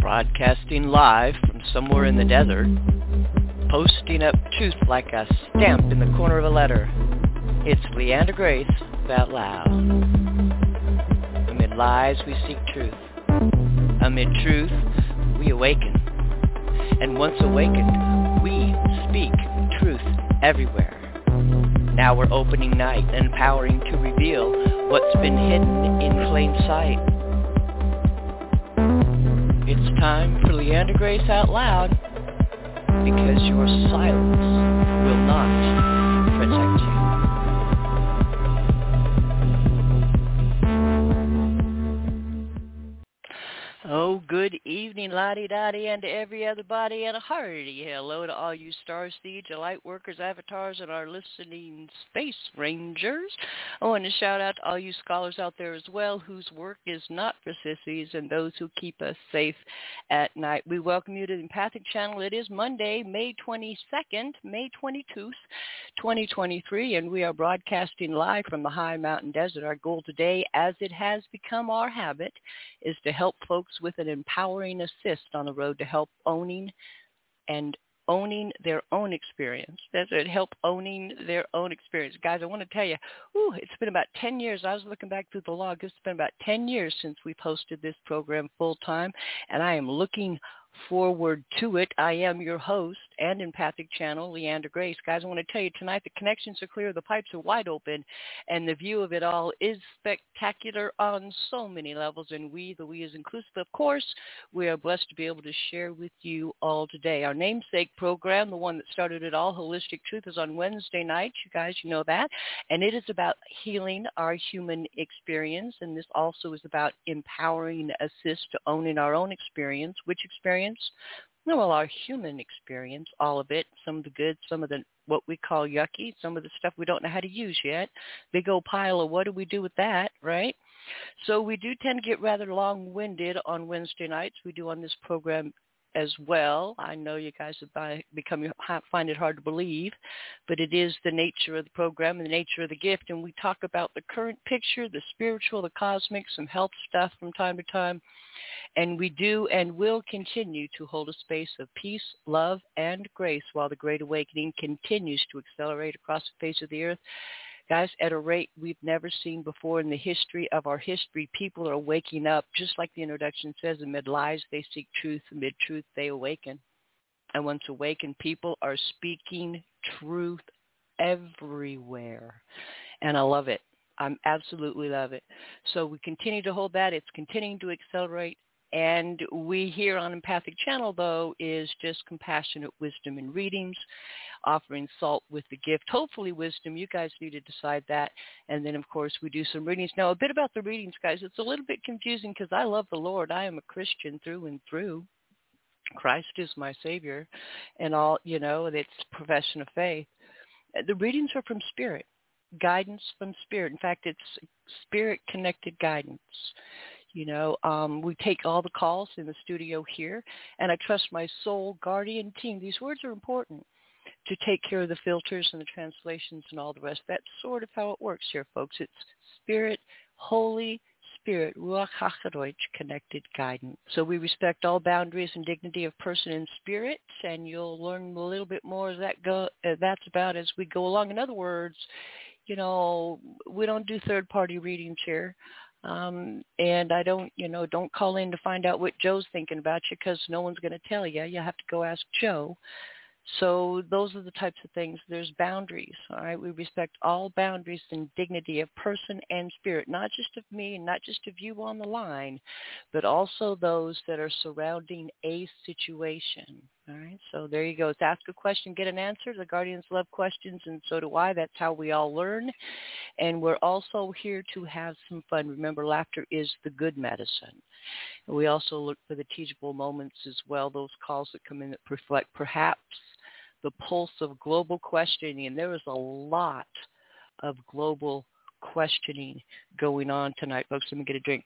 broadcasting live from somewhere in the desert, posting up truth like a stamp in the corner of a letter. It's Leander Grace Out Loud. Amid lies, we seek truth. Amid truth, we awaken. And once awakened, we speak truth everywhere. Now we're opening night and empowering to reveal what's been hidden in plain sight. It's time for Leander Grace Out Loud, because your silence will not protect you. Oh, good evening, la-di-da-di, and to every other body, and a hearty hello to all you star seeds, your light workers, avatars, and our listening space rangers. I want to shout out to all you scholars out there as well, whose work is not for sissies, and those who keep us safe at night. We welcome you to the Empathic Channel. It is Monday, May 22nd, May 22nd, 2023, and we are broadcasting live from the high mountain desert. Our goal today, as it has become our habit, is to help folks with an empowering assist on the road to help owning their own experience. That's it, help owning their own experience. Guys, I want to tell you, it's been about 10 years. I was looking back through the log. It's been about 10 years since we posted this program full time, and I am looking forward to it. I am your host and Empathic Channel, Leander Grace. Guys, I want to tell you tonight the connections are clear, the pipes are wide open, and the view of it all is spectacular on so many levels, and the we is inclusive. Of course, we are blessed to be able to share with you all today. Our namesake program, the one that started it all, Holistic Truth, is on Wednesday nights. You guys, you know that, and it is about healing our human experience, and this also is about empowering assist to owning our own experience. Which experience? Well, our human experience, all of it, some of the good, some of the what we call yucky, some of the stuff we don't know how to use yet. Big old pile of what do we do with that, right? So we do tend to get rather long-winded on Wednesday nights. We do on this program as well. I know you guys have find it hard to believe, but it is the nature of the program and the nature of the gift, and we talk about the current picture, the spiritual, the cosmic, some health stuff from time to time, and we do and will continue to hold a space of peace, love, and grace while the Great Awakening continues to accelerate across the face of the earth. Guys, at a rate we've never seen before in the history of our history, people are waking up, just like the introduction says, amid lies they seek truth, amid truth they awaken. And once awakened, people are speaking truth everywhere. And I love it. I absolutely love it. So we continue to hold that. It's continuing to accelerate. And we here on Empathic Channel, though, is just compassionate wisdom and readings, offering salt with the gift. Hopefully wisdom. You guys need to decide that. And then, of course, we do some readings. Now, a bit about the readings, guys. It's a little bit confusing because I love the Lord. I am a Christian through and through. Christ is my Savior and all, it's profession of faith. The readings are from Spirit, guidance from Spirit. In fact, it's Spirit-connected guidance. We take all the calls in the studio here, and I trust my soul guardian team. These words are important to take care of the filters and the translations and all the rest. That's sort of how it works here, folks. It's Spirit, Holy Spirit, Ruach HaKodesh, connected guidance. So we respect all boundaries and dignity of person and spirit, and you'll learn a little bit more as that's about as we go along. In other words, we don't do third-party readings here. And I don't call in to find out what Joe's thinking about you, because no one's going to tell you. You have to go ask Joe. So those are the types of things. There's boundaries, all right? We respect all boundaries and dignity of person and spirit, not just of me and not just of you on the line, but also those that are surrounding a situation, all right? So there you go. It's ask a question, get an answer. The Guardians love questions, and so do I. That's how we all learn. And we're also here to have some fun. Remember, laughter is the good medicine. And we also look for the teachable moments as well, those calls that come in that reflect perhaps the pulse of global questioning. And there is a lot of global questioning going on tonight, folks. Let me get a drink.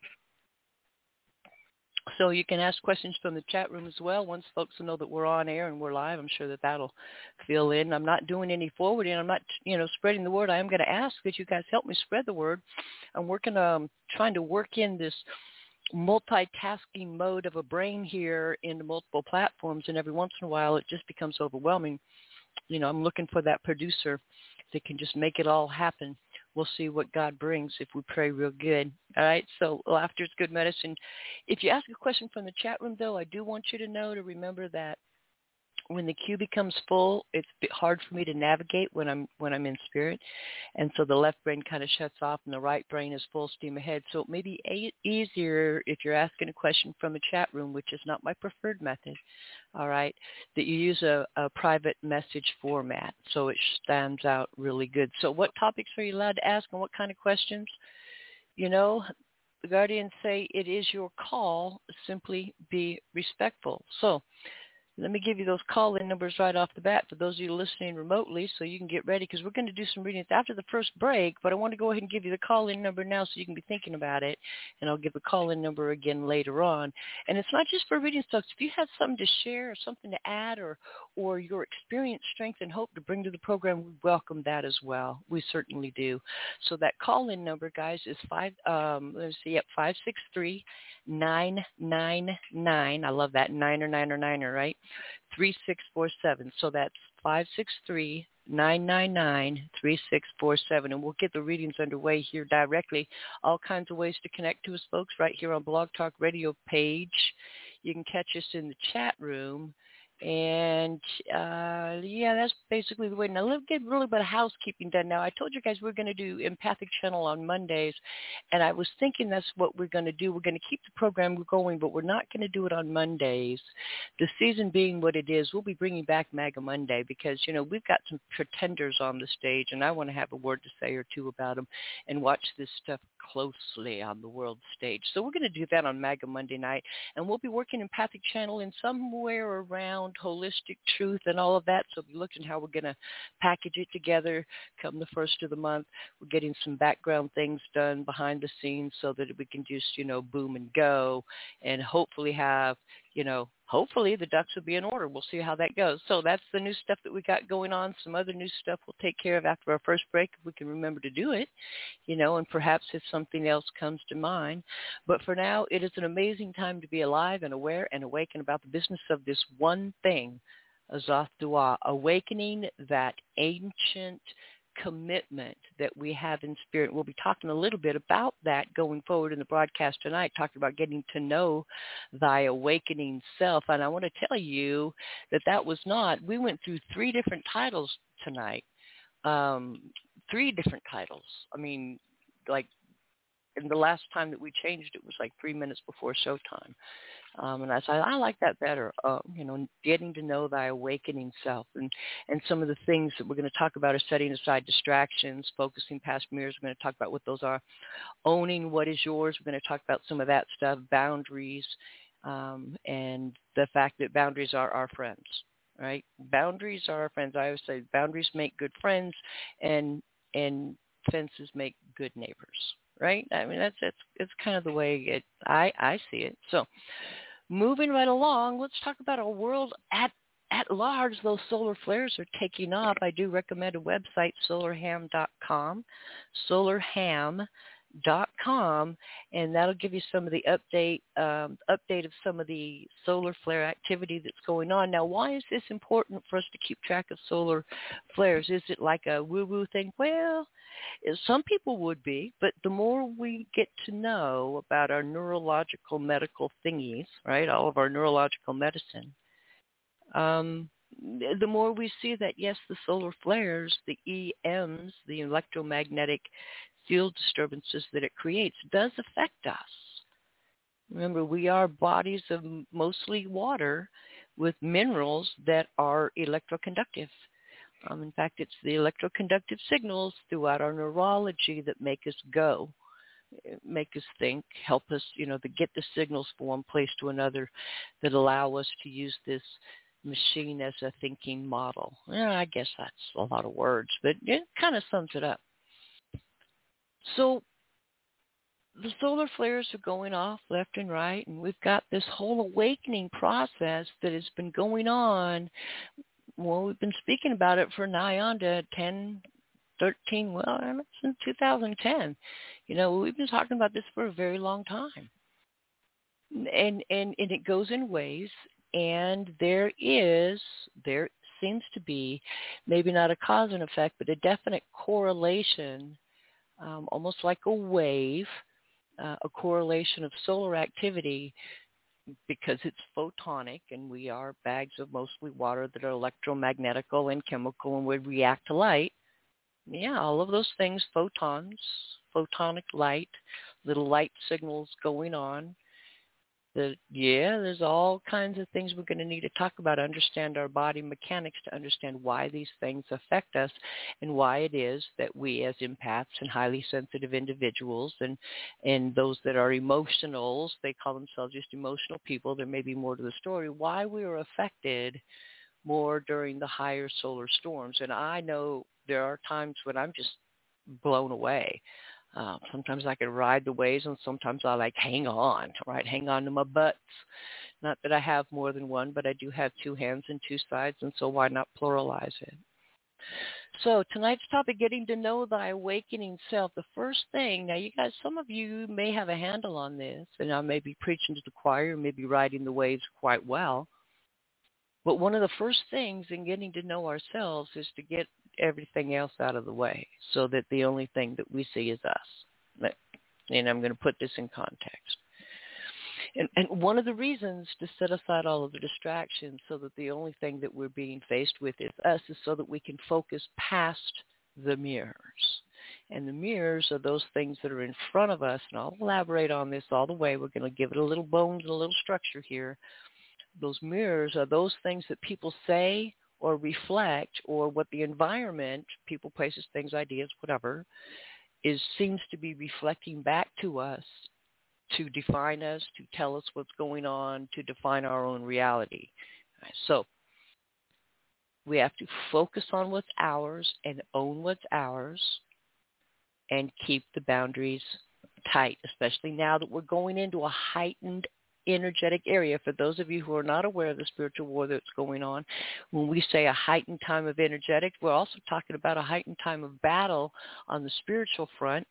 So you can ask questions from the chat room as well. Once folks know that we're on air and we're live, I'm sure that'll fill in. I'm not doing any forwarding. I'm not, spreading the word. I am going to ask that you guys help me spread the word. I'm working, trying to work in this multitasking mode of a brain here into multiple platforms, and every once in a while it just becomes overwhelming. I'm looking for that producer that can just make it all happen. We'll see what God brings if we pray real good. All right, so laughter is good medicine. If you ask a question from the chat room, though, I do want you to know to remember that when the queue becomes full, it's hard for me to navigate when I'm in spirit, and so the left brain kind of shuts off, and the right brain is full steam ahead. So it may be easier if you're asking a question from a chat room, which is not my preferred method. All right, that you use a private message format, so it stands out really good. So what topics are you allowed to ask, and what kind of questions? The guardians say it is your call. Simply be respectful. So let me give you those call-in numbers right off the bat for those of you listening remotely so you can get ready, because we're going to do some readings after the first break, but I want to go ahead and give you the call-in number now so you can be thinking about it, and I'll give the call-in number again later on. And it's not just for reading stuff. If you have something to share or something to add or your experience, strength, and hope to bring to the program, we welcome that as well. We certainly do. So that call-in number, guys, is 563-999. I love that, niner, right? 3647. So that's 563-999-3647. And we'll get the readings underway here directly. All kinds of ways to connect to us, folks, right here on Blog Talk Radio page. You can catch us in the chat room. And, that's basically the way. Now, let's get a little bit of housekeeping done now. I told you guys we're going to do Empathic Channel on Mondays, and I was thinking that's what we're going to do. We're going to keep the program going, but we're not going to do it on Mondays. The season being what it is, we'll be bringing back MAGA Monday because, we've got some pretenders on the stage, and I want to have a word to say or two about them and watch this stuff closely on the world stage. So we're going to do that on MAGA Monday night, and we'll be working Empathic Channel in somewhere around holistic truth and all of that. So we're looking how we're going to package it together come the first of the month. We're getting some background things done behind the scenes so that we can just, boom and go, and hopefully have, hopefully the ducks will be in order. We'll see how that goes. So that's the new stuff that we got going on. Some other new stuff we'll take care of after our first break if we can remember to do it, and perhaps if something else comes to mind. But for now, it is an amazing time to be alive and aware and awaken about the business of this one thing, Azoth Dua, awakening that ancient commitment that we have in spirit. We'll be talking a little bit about that going forward in the broadcast tonight, talking about getting to know thy awakening self. And I want to tell you that was not, we went through 3 different titles tonight. 3 different titles. I mean, like, and the last time that we changed it was like 3 minutes before showtime. And I said, I like that better, getting to know thy awakening self. And some of the things that we're going to talk about are setting aside distractions, focusing past mirrors. We're going to talk about what those are, owning what is yours. We're going to talk about some of that stuff, boundaries, and the fact that boundaries are our friends, right? Boundaries are our friends. I always say boundaries make good friends, and fences make good neighbors. Right? I mean, it's kind of the way I see it. So moving right along, let's talk about our world at large. Those solar flares are taking off. I do recommend a website, solarham.com, solarham.com, and that'll give you some of the update of some of the solar flare activity that's going on. Now, why is this important for us to keep track of solar flares? Is it like a woo-woo thing? Well, some people would be, but the more we get to know about our neurological medical thingies, right, all of our neurological medicine, the more we see that, yes, the solar flares, the EMs, the electromagnetic field disturbances that it creates, does affect us. Remember, we are bodies of mostly water with minerals that are electroconductive. In fact, it's the electroconductive signals throughout our neurology that make us go, make us think, help us, to get the signals from one place to another that allow us to use this machine as a thinking model. I guess that's a lot of words, but it kind of sums it up. So the solar flares are going off left and right, and we've got this whole awakening process that has been going on. Well, we've been speaking about it for nigh on to 10, 13, since 2010. We've been talking about this for a very long time. and it goes in waves, and there seems to be maybe not a cause and effect, but a definite correlation, almost like a wave, a correlation of solar activity, because it's photonic, and we are bags of mostly water that are electromagnetical and chemical and would react to light. Yeah, all of those things, photons, photonic light, little light signals going on. There's all kinds of things we're going to need to talk about, understand our body mechanics, to understand why these things affect us and why it is that we as empaths and highly sensitive individuals and those that are emotionals, they call themselves just emotional people, there may be more to the story, why we are affected more during the higher solar storms. And I know there are times when I'm just blown away. Sometimes I can ride the waves, and sometimes I hang on to my butts. Not that I have more than one, but I do have two hands and two sides, and so why not pluralize it? So tonight's topic, getting to know thy awakening self. The first thing, now you guys, some of you may have a handle on this, and I may be preaching to the choir, maybe riding the waves quite well. But one of the first things in getting to know ourselves is to get everything else out of the way, so that the only thing that we see is us. And I'm going to put this in context. And one of the reasons to set aside all of the distractions so that the only thing that we're being faced with is us is so that we can focus past the mirrors. And the mirrors are those things that are in front of us, and I'll elaborate on this all the way. We're going to give it a little bones and a little structure here. Those mirrors are those things that people say or reflect, or what the environment, people, places, things, ideas, whatever, seems to be reflecting back to us to define us, to tell us what's going on, to define our own reality. So we have to focus on what's ours and own what's ours and keep the boundaries tight, especially now that we're going into a heightened energetic area. For those of you who are not aware of the spiritual war that's going on, when we say a heightened time of energetic, we're also talking about a heightened time of battle on the spiritual front.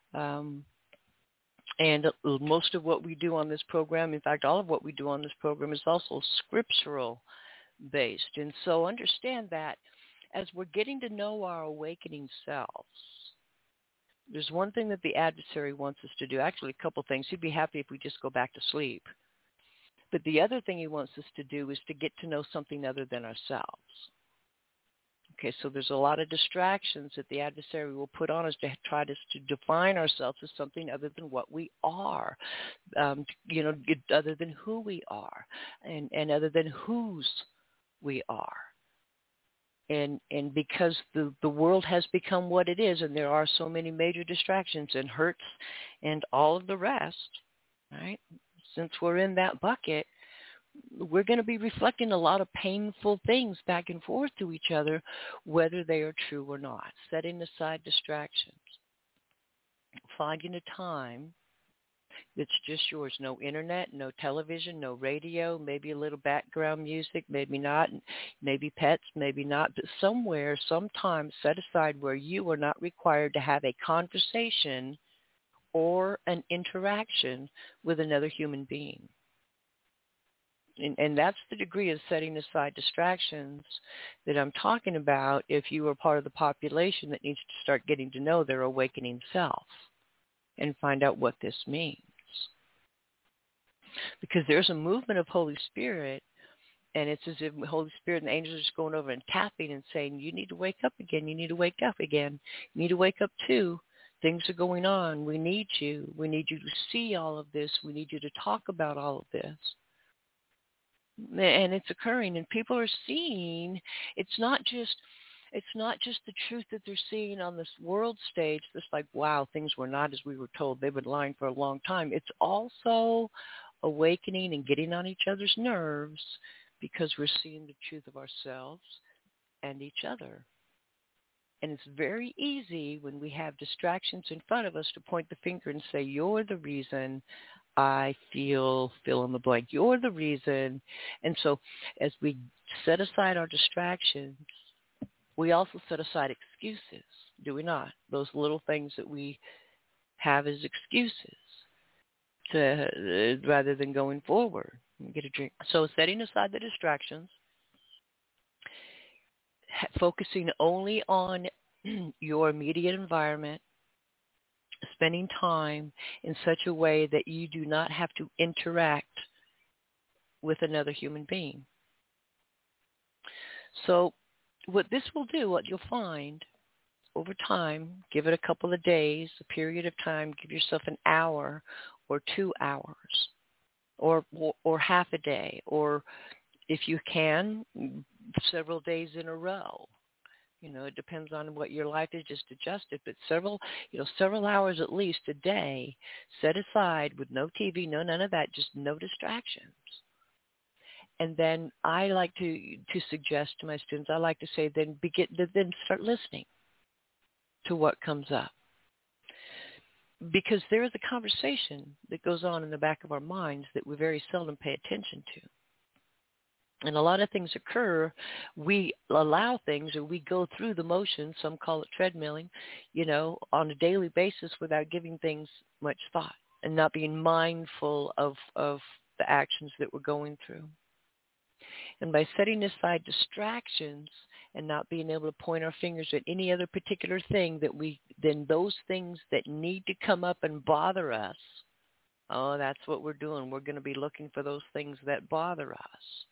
And most of what we do on this program, in fact, all of what we do on this program is also scriptural based. And so understand that as we're getting to know our awakening selves, there's one thing that the adversary wants us to do. Actually, a couple things. He'd be happy if we just go back to sleep. But the other thing he wants us to do is to get to know something other than ourselves. Okay, so there's a lot of distractions that the adversary will put on us to try to define ourselves as something other than what we are, other than who we are, and other than whose we are. And because the world has become what it is, and there are so many major distractions and hurts and all of the rest, right? Since we're in that bucket, we're going to be reflecting a lot of painful things back and forth to each other, whether they are true or not. Setting aside distractions. Finding a time that's just yours. No internet, no television, no radio, maybe a little background music, maybe not, maybe pets, maybe not, but somewhere, sometime set aside where you are not required to have a conversation or an interaction with another human being. And that's the degree of setting aside distractions that I'm talking about if you are part of the population that needs to start getting to know their awakening self and find out what this means. Because there's a movement of Holy Spirit, and it's as if the Holy Spirit and the angels are just going over and tapping and saying, you need to wake up again, you need to wake up again, you need to wake up too. Things are going on. We need you. We need you to see all of this. We need you to talk about all of this. And it's occurring, and people are seeing. It's not just the truth that they're seeing on this world stage. It's like, wow, things were not as we were told. They've been lying for a long time. It's also awakening and getting on each other's nerves because we're seeing the truth of ourselves and each other. And it's very easy when we have distractions in front of us to point the finger and say, you're the reason I fill in the blank. You're the reason. And so as we set aside our distractions, we also set aside excuses, do we not? Those little things that we have as excuses. rather than going forward. Get a drink. So setting aside the distractions, focusing only on your immediate environment, spending time in such a way that you do not have to interact with another human being. So what this will do, what you'll find over time, give it a couple of days, a period of time, give yourself an hour or 2 hours or half a day, or if you can, several days in a row. It depends on what your life is, just adjust it. But several hours at least a day set aside with no TV, no none of that, just no distractions. And then I like to suggest to my students, I like to say, then start listening to what comes up. Because there is a conversation that goes on in the back of our minds that we very seldom pay attention to. And a lot of things occur. We allow things, or we go through the motions, some call it treadmilling, on a daily basis without giving things much thought and not being mindful of the actions that we're going through. And by setting aside distractions and not being able to point our fingers at any other particular thing, then those things that need to come up and bother us, that's what we're doing. We're going to be looking for those things that bother us.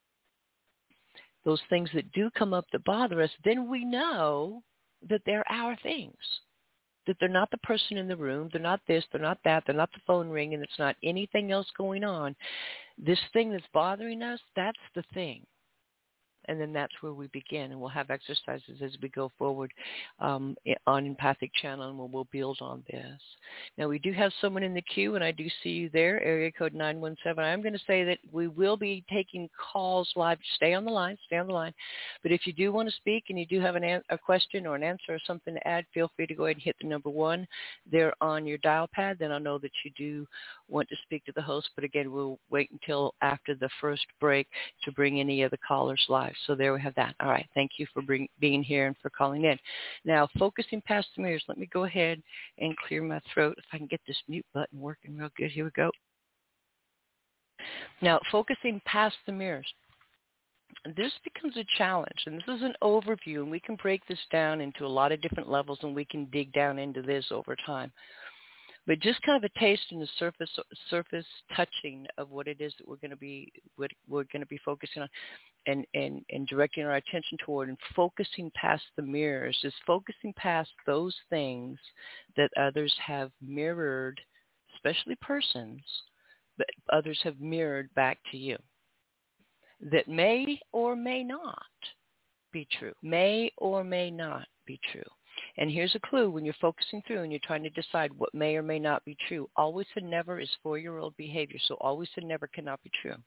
Those things that do come up that bother us, then we know that they're our things, that they're not the person in the room, they're not this, they're not that, they're not the phone ringing, it's not anything else going on. This thing that's bothering us, that's the thing. And then that's where we begin, and we'll have exercises as we go forward on Empathic Channel, and we'll build on this. Now, we do have someone in the queue, and I do see you there, area code 917. I'm going to say that we will be taking calls live. Stay on the line. But if you do want to speak and you do have a question or an answer or something to add, feel free to go ahead and hit the number 1 there on your dial pad. Then I'll know that you do want to speak to the host. But again, we'll wait until after the first break to bring any of the callers live. So there we have that. All right. Thank you for being here and for calling in. Now, focusing past the mirrors, let me go ahead and clear my throat. If I can get this mute button working real good. Here we go. Now, focusing past the mirrors. This becomes a challenge, and this is an overview, and we can break this down into a lot of different levels, and we can dig down into this over time. But just kind of a taste in the surface touching of what it is that we're going to be focusing on and directing our attention toward, and focusing past the mirrors is focusing past those things that others have mirrored, especially persons, but others have mirrored back to you, that may or may not be true, may or may not be true. And here's a clue when you're focusing through and you're trying to decide what may or may not be true. Always and never is 4-year-old behavior, so always and never cannot be true.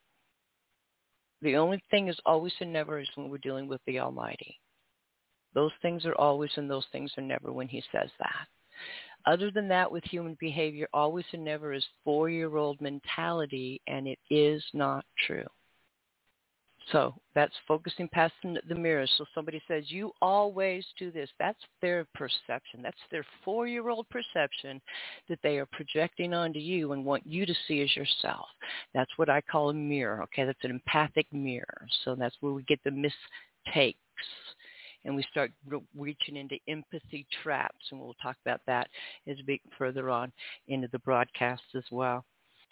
The only thing is always and never is when we're dealing with the Almighty. Those things are always and those things are never when he says that. Other than that, with human behavior, always and never is 4-year-old mentality, and it is not true. So that's focusing past the mirrors. So somebody says, you always do this. That's their perception. That's their 4-year-old perception that they are projecting onto you and want you to see as yourself. That's what I call a mirror. Okay, that's an empathic mirror. So that's where we get the mistakes. And we start reaching into empathy traps. And we'll talk about that as we get further on into the broadcast as well.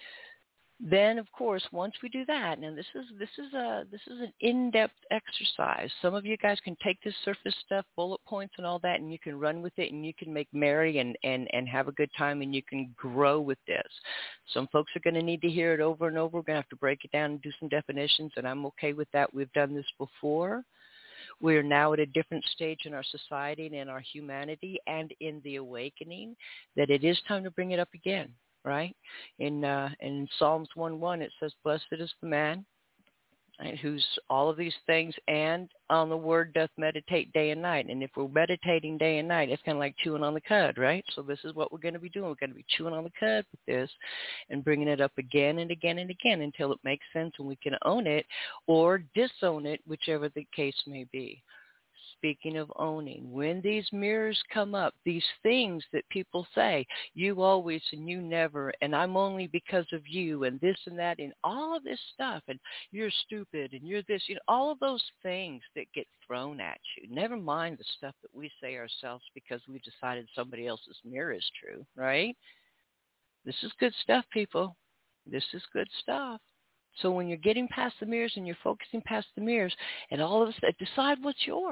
Then, of course, once we do that, and this is an in-depth exercise. Some of you guys can take this surface stuff, bullet points and all that, and you can run with it, and you can make merry and have a good time, and you can grow with this. Some folks are going to need to hear it over and over. We're going to have to break it down and do some definitions, and I'm okay with that. We've done this before. We're now at a different stage in our society and in our humanity and in the awakening that it is time to bring it up again. Right? In Psalms 1:1, it says, blessed is the man, right, who's all of these things and on the word doth meditate day and night. And if we're meditating day and night, it's kind of like chewing on the cud, right? So this is what we're going to be doing. We're going to be chewing on the cud with this and bringing it up again and again and again until it makes sense and we can own it or disown it, whichever the case may be. speaking of owning, when these mirrors come up, these things that people say, you always and you never, and I'm only because of you, and this and that, and all of this stuff, and you're stupid, and you're this, all of those things that get thrown at you. Never mind the stuff that we say ourselves because we decided somebody else's mirror is true, right? This is good stuff, people. This is good stuff. So when you're getting past the mirrors and you're focusing past the mirrors and all of this, decide what's yours.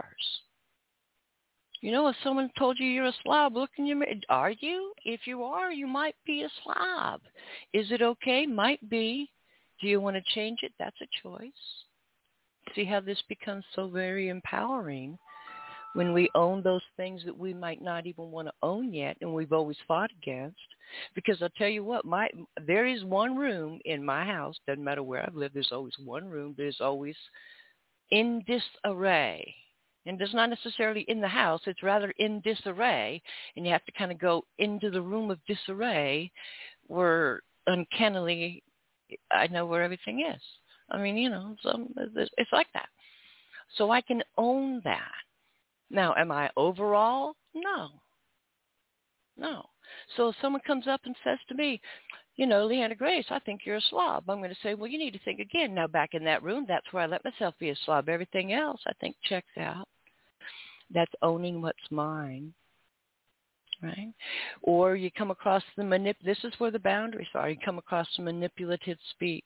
If someone told you you're a slob, look in your mirror. Are you? If you are, you might be a slob. Is it okay? Might be. Do you want to change it? That's a choice. See how this becomes so very empowering when we own those things that we might not even want to own yet and we've always fought against. Because I'll tell you what, there is one room in my house, doesn't matter where I've lived, there's always one room that is always in disarray. And it's not necessarily in the house, it's rather in disarray. And you have to kind of go into the room of disarray where uncannily I know where everything is. I mean, it's like that. So I can own that. Now, am I overall? No. So if someone comes up and says to me, Leanna Grace, I think you're a slob. I'm going to say, well, you need to think again. Now, back in that room, that's where I let myself be a slob. Everything else, I think, checks out. That's owning what's mine, right? Or you come across this is where the boundaries are. You come across some manipulative speech.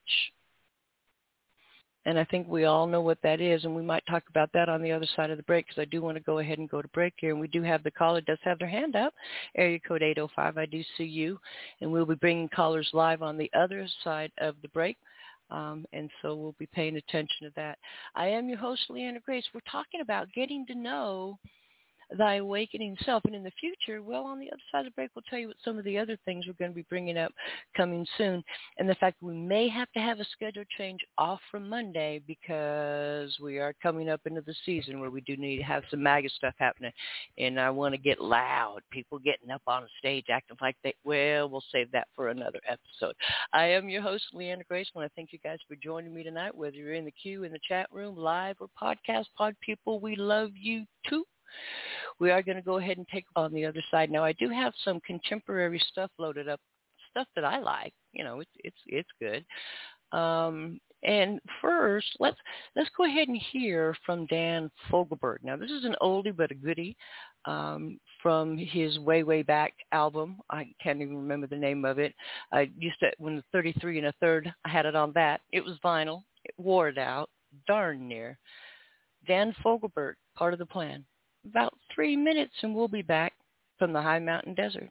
And I think we all know what that is, and we might talk about that on the other side of the break because I do want to go ahead and go to break here. And we do have the caller does have their hand up, area code 805. I do see you, and we'll be bringing callers live on the other side of the break, and so we'll be paying attention to that. I am your host, Leanna Grace. We're talking about getting to know thy awakening self. And in the future, well, on the other side of the break, we'll tell you what some of the other things we're going to be bringing up coming soon. And the fact that we may have to have a schedule change off from Monday because we are coming up into the season where we do need to have some MAGA stuff happening. And I want to get loud. People getting up on the stage acting like we'll save that for another episode. I am your host, Leanna Grace. I want to thank you guys for joining me tonight, whether you're in the queue, in the chat room, live, or podcast. Pod people, we love you too. We are going to go ahead and take on the other side. Now, I do have some contemporary stuff loaded up, stuff that I like. It's good. And first, let's go ahead and hear from Dan Fogelberg. Now, this is an oldie but a goodie from his way back album. I can't even remember the name of it. I used to, when the 33 1/3, I had it on that. It was vinyl. It wore it out, darn near. Dan Fogelberg, Part of the Plan. About 3 minutes, and we'll be back from the high mountain desert.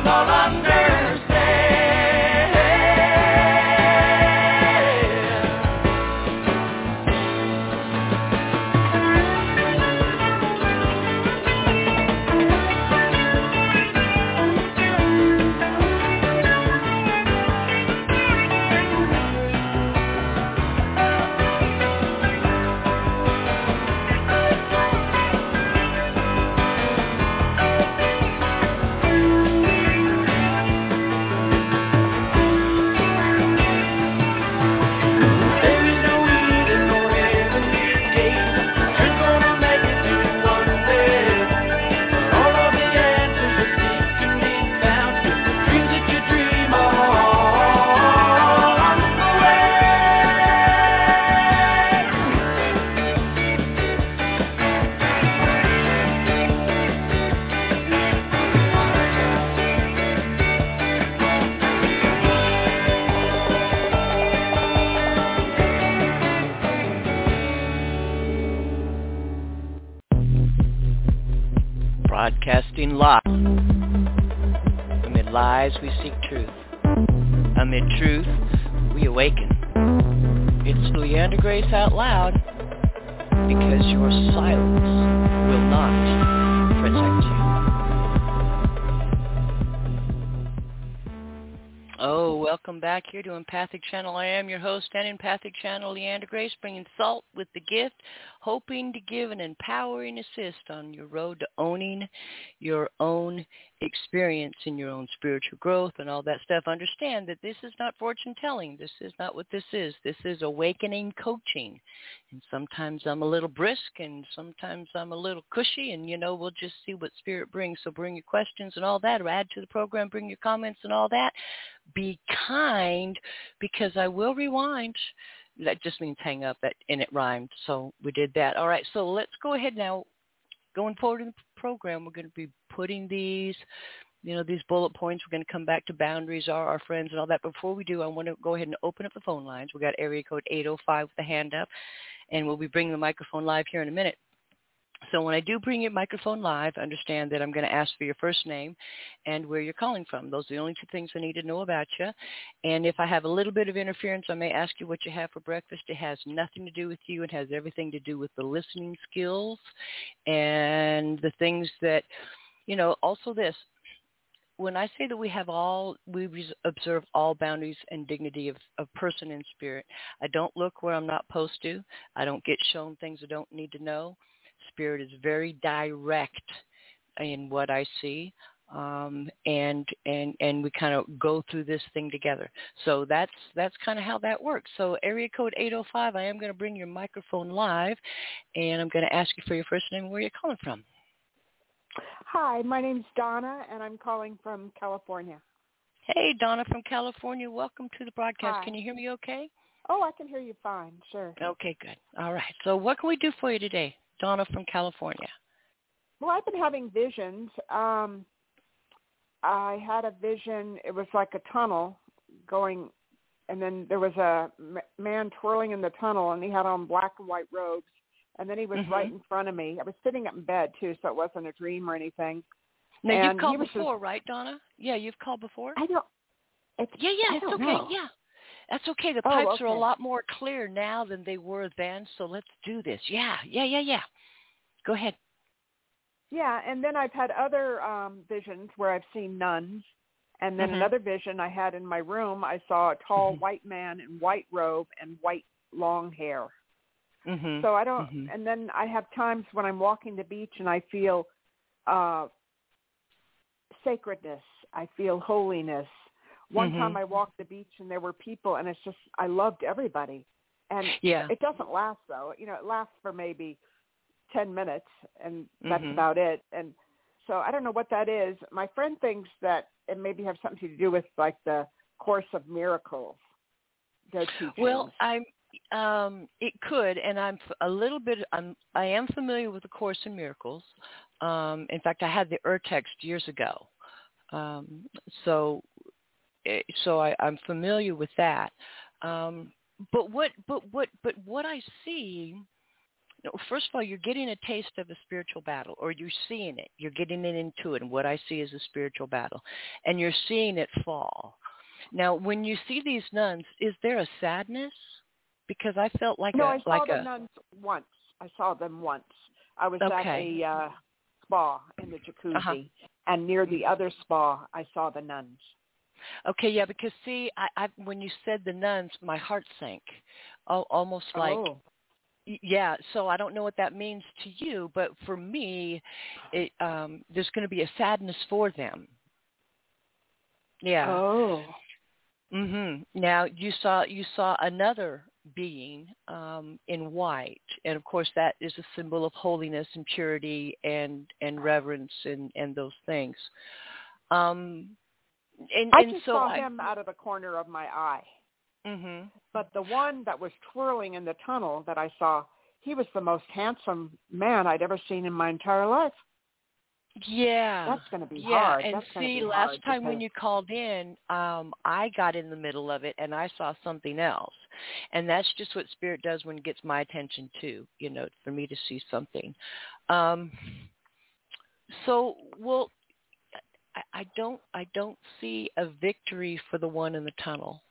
all understand. Broadcasting live. Amid lies, we seek truth. Amid truth, we awaken. It's Leander Grace Out Loud, because your silence will not protect you. Oh, welcome back here to Empathic Channel. I am your host and Empathic Channel, Leander Grace, bringing salt with the gift, hoping to give an empowering assist on your road to owning your own experience in your own spiritual growth and all that stuff. Understand that this is not fortune telling. This is not what this is. This is awakening coaching. And sometimes I'm a little brisk and sometimes I'm a little cushy, and, we'll just see what Spirit brings. So bring your questions and all that, or add to the program, bring your comments and all that. Be kind, because I will rewind. That just means hang up, and it rhymed. So we did that. All right, so let's go ahead now. Going forward in the program, we're going to be putting these bullet points. We're going to come back to boundaries, are our friends, and all that. Before we do, I want to go ahead and open up the phone lines. We got area code 805 with the hand up, and we'll be bringing the microphone live here in a minute. So when I do bring your microphone live, understand that I'm going to ask for your first name and where you're calling from. Those are the only two things I need to know about you. And if I have a little bit of interference, I may ask you what you have for breakfast. It has nothing to do with you. It has everything to do with the listening skills and the things that, also this. When I say that we observe all boundaries and dignity of person and spirit, I don't look where I'm not supposed to. I don't get shown things I don't need to know. Spirit is very direct in what I see, and we kind of go through this thing together. So that's kind of how that works. So area code 805, I am going to bring your microphone live, and I'm going to ask you for your first name and where you're calling from. Hi, my name's Donna, and I'm calling from California. Hey, Donna from California. Welcome to the broadcast. Hi. Can you hear me okay? Oh, I can hear you fine, sure. Okay, good. All right. So what can we do for you today, Donna from California? Well, I've been having visions. I had a vision. It was like a tunnel going, and then there was a man twirling in the tunnel, and he had on black and white robes. And then he was right in front of me. I was sitting up in bed, too, so it wasn't a dream or anything. Now, you've called before, right, Donna? Yeah, you've called before? I don't. It's okay. Know. Yeah, that's okay. The pipes are a lot more clear now than they were then, so let's do this. Yeah. Go ahead. Yeah, and then I've had other visions where I've seen nuns. And then another vision I had in my room, I saw a tall white man in white robe and white long hair. So I don't, and then I have times when I'm walking the beach and I feel sacredness. I feel holiness. One time I walked the beach and there were people, and it's just, I loved everybody. And it doesn't last, though. It lasts for maybe 10 minutes, and that's about it. And so I don't know what that is. My friend thinks that it maybe have something to do with, like, the Course of Miracles. Well, it could, and I am familiar with the Course in Miracles. In fact, I had the Urtext years ago, so I'm familiar with that. But what I see no, first of all, you're getting a taste of a spiritual battle, or you're seeing it. You're getting it into it, and what I see is a spiritual battle, and you're seeing it fall. Now, when you see these nuns, is there a sadness? Because I felt like I saw the nuns once. I saw them once. I was at a spa in the jacuzzi, and near the other spa, I saw the nuns. Okay, yeah, because see, I when you said the nuns, my heart sank, almost like, yeah. So I don't know what that means to you, but for me, there's going to be a sadness for them. Yeah. Oh. Mhm. Now you saw another being in white, and of course that is a symbol of holiness and purity and reverence and those things. I just saw him out of the corner of my eye. Mhm. But the one that was twirling in the tunnel that I saw, he was the most handsome man I'd ever seen in my entire life. Yeah. That's going to be hard. And see, last time when you called in, I got in the middle of it and I saw something else. And that's just what Spirit does when it gets my attention too, for me to see something. So, well, I don't see a victory for the one in the tunnel.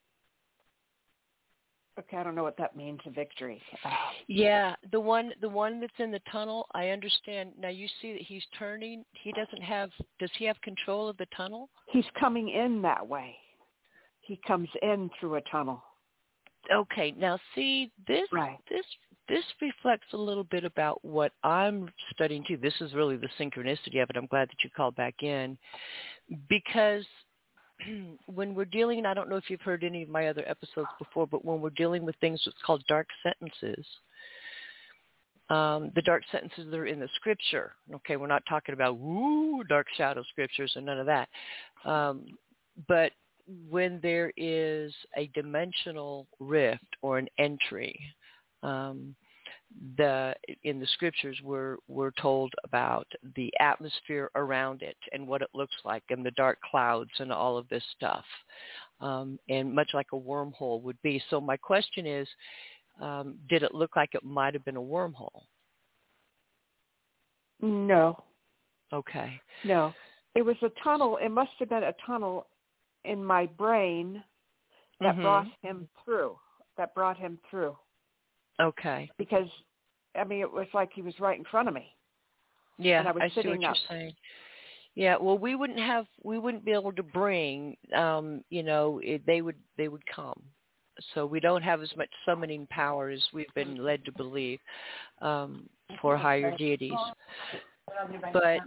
Okay, I don't know what that means, a victory. Yeah, the one that's in the tunnel, I understand. Now you see that he's turning. Does he have control of the tunnel? He's coming in that way. He comes in through a tunnel. Okay, now see, this reflects a little bit about what I'm studying too. This is really the synchronicity of it. I'm glad that you called back in, because when we're dealing, I don't know if you've heard any of my other episodes before, but when we're dealing with things that's called dark sentences, the dark sentences that are in the scripture, okay, we're not talking about, dark shadow scriptures and none of that, but when there is a dimensional rift or an entry, in the scriptures we're told about the atmosphere around it and what it looks like and the dark clouds and all of this stuff, and much like a wormhole would be. So my question is, did it look like it might have been a wormhole? No. Okay. No. It was a tunnel. It must have been a tunnel in my brain that brought him through. Okay. Because, it was like he was right in front of me. Yeah, and I was see sitting what you're saying. Yeah, well, we wouldn't be able to bring, they would come. So we don't have as much summoning power as we've been led to believe for higher deities. But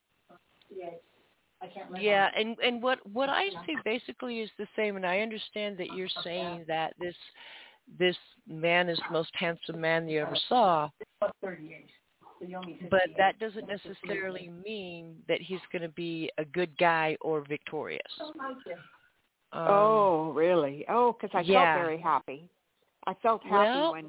yeah, and what I see basically is the same, and I understand that you're saying that this man is the most handsome man you ever saw, but that doesn't necessarily mean that he's going to be a good guy or victorious. Oh, really? Oh, because I felt very happy. I felt happy when.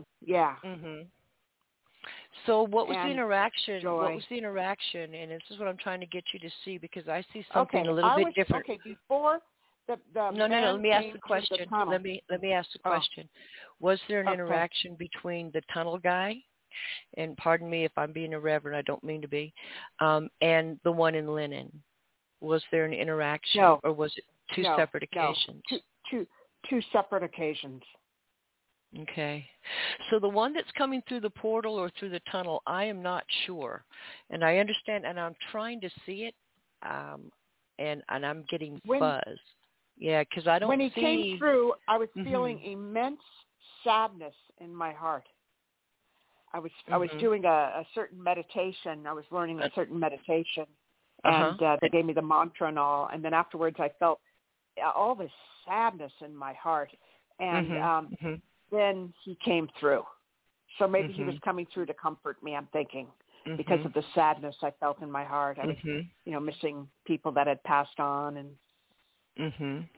So what was the interaction? Joy. What was the interaction? And this is what I'm trying to get you to see, because I see something a little bit different. Okay, before the No. Let me ask the question. Let me ask the question. Was there an interaction between the tunnel guy, and pardon me if I'm being irreverent, I don't mean to be, and the one in linen? Was there an interaction, or was it two separate occasions? Two separate occasions. Okay. So the one that's coming through the portal or through the tunnel, I am not sure. And I understand, and I'm trying to see it, and I'm getting fuzz. Yeah, because I don't see... When he came through, I was feeling immense sadness in my heart. I was doing a certain meditation. I was learning a certain meditation, and they gave me the mantra and all. And then afterwards, I felt all this sadness in my heart. And then he came through. So maybe he was coming through to comfort me, I'm thinking, because of the sadness I felt in my heart. I was, missing people that had passed on. And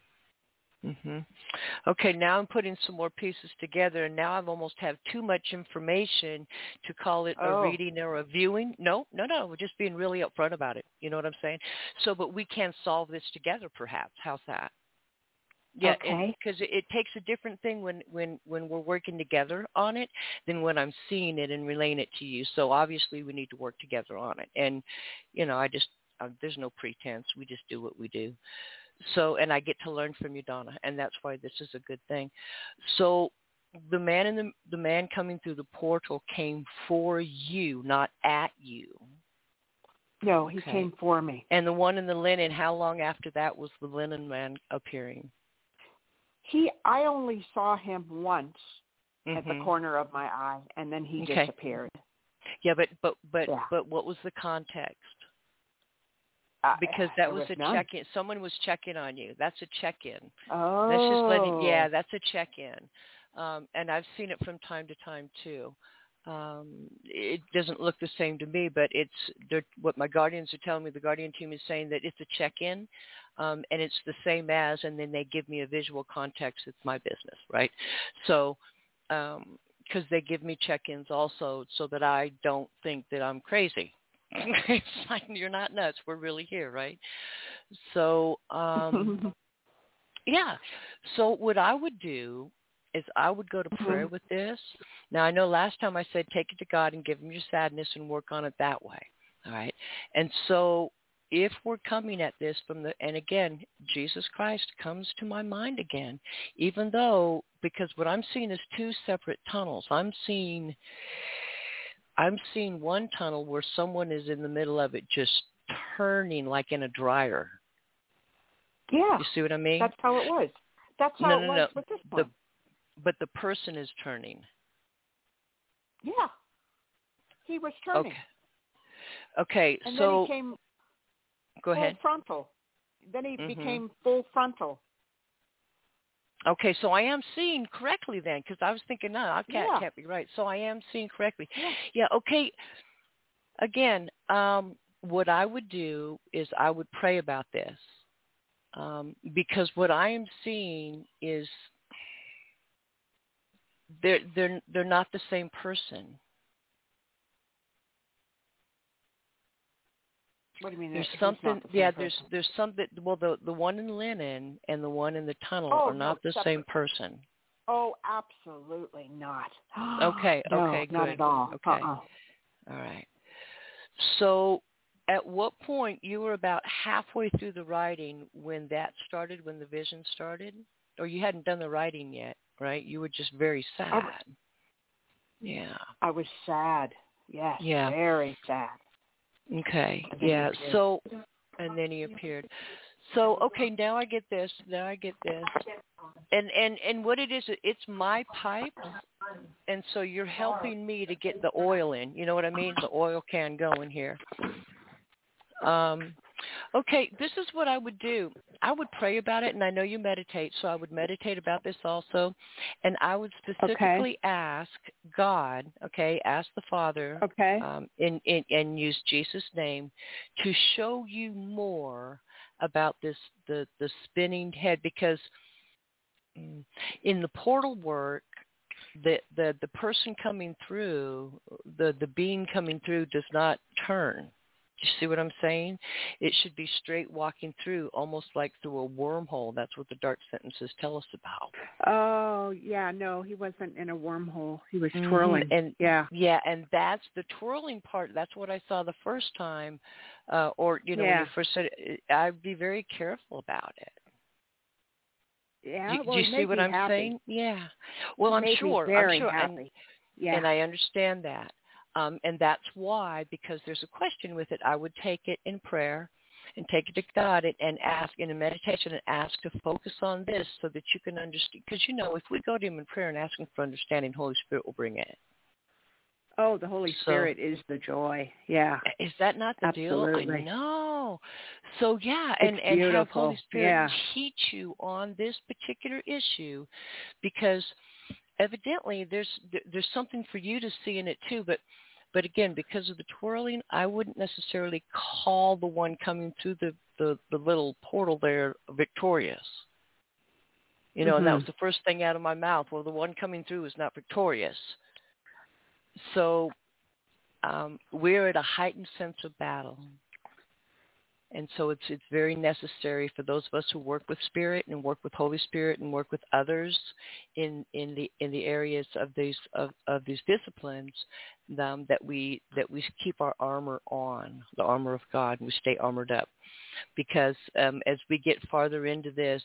Okay, now I'm putting some more pieces together, and now I've almost have too much information to call it a reading or a viewing. No, we're just being really upfront about it. You know what I'm saying? So, but we can solve this together, perhaps. How's that? Yeah, okay. Because it takes a different thing when we're working together on it than when I'm seeing it and relaying it to you. So obviously we need to work together on it. And, there's no pretense. We just do what we do. So, and I get to learn from you, Donna, and that's why this is a good thing. So the man coming through the portal came for you, not at you. No, he came for me. And the one in the linen, how long after that was the linen man appearing? I only saw him once at the corner of my eye, and then he disappeared. Yeah, but what was the context? Because that was a check-in. Someone was checking on you. That's a check-in. Oh. That's a check-in. And I've seen it from time to time too. It doesn't look the same to me, but what my guardians are telling me. The guardian team is saying that it's a check-in, and it's the same as, and then they give me a visual context. It's my business, right? So, because they give me check-ins also, so that I don't think that I'm crazy. It's like, you're not nuts. We're really here, right? So, yeah. So what I would do is I would go to prayer with this. Now, I know last time I said take it to God and give him your sadness and work on it that way, all right? And so if we're coming at this and again, Jesus Christ comes to my mind again, even though, because what I'm seeing is two separate tunnels. I'm seeing one tunnel where someone is in the middle of it just turning like in a dryer. Yeah. You see what I mean? That's how it was. That's how it was with this one. But the person is turning. Yeah. He was turning. Okay. And so then he came go ahead. Full frontal. Then he became full frontal. Okay, so I am seeing correctly then, because I was thinking, no, I can't be right. So I am seeing correctly. Yeah, okay. Again, what I would do is I would pray about this, because what I am seeing is they're not the same person. What do you mean? There's something. There's something. Well, the one in linen and the one in the tunnel are not the same person. Oh, absolutely not. Okay. No, okay. Good. Not at all. Okay. All right. So, at what point you were about halfway through the writing when that started, when the vision started, or you hadn't done the writing yet, right? You were just very sad. I was sad. Yes. Yeah. Very sad. Okay. Yeah. So, and then he appeared. So, okay, now I get this. And what it is, it's my pipe, and so you're helping me to get the oil in. You know what I mean? The oil can go in here. Okay, this is what I would do. I would pray about it, and I know you meditate, so I would meditate about this also. And I would specifically ask God, ask the Father, and use Jesus' name to show you more about this, the spinning head, because in the portal work, the person coming through, the being coming through does not turn. Do you see what I'm saying? It should be straight walking through, almost like through a wormhole. That's what the dark sentences tell us about. Oh, yeah, no, he wasn't in a wormhole. He was twirling. And and that's the twirling part. That's what I saw the first time, when you first said it. I'd be very careful about it. Yeah, do you see what I'm saying? Yeah. Well, I'm sure. Happy. And I understand that. And that's why, because there's a question with it, I would take it in prayer and take it to God and ask in a meditation and ask to focus on this so that you can understand. Because, if we go to him in prayer and ask him for understanding, Holy Spirit will bring it. Oh, the Holy Spirit is the joy. Yeah. Is that not the Absolutely. deal? I know. So, and have Holy Spirit teach you on this particular issue, because evidently there's something for you to see in it too, but again, because of the twirling, I wouldn't necessarily call the one coming through the little portal there victorious. And that was the first thing out of my mouth. Well, the one coming through is not victorious. So we're at a heightened sense of battle. And so it's very necessary for those of us who work with Spirit and work with Holy Spirit and work with others in the areas of these disciplines, that we keep our armor on, the armor of God, and we stay armored up, because as we get farther into this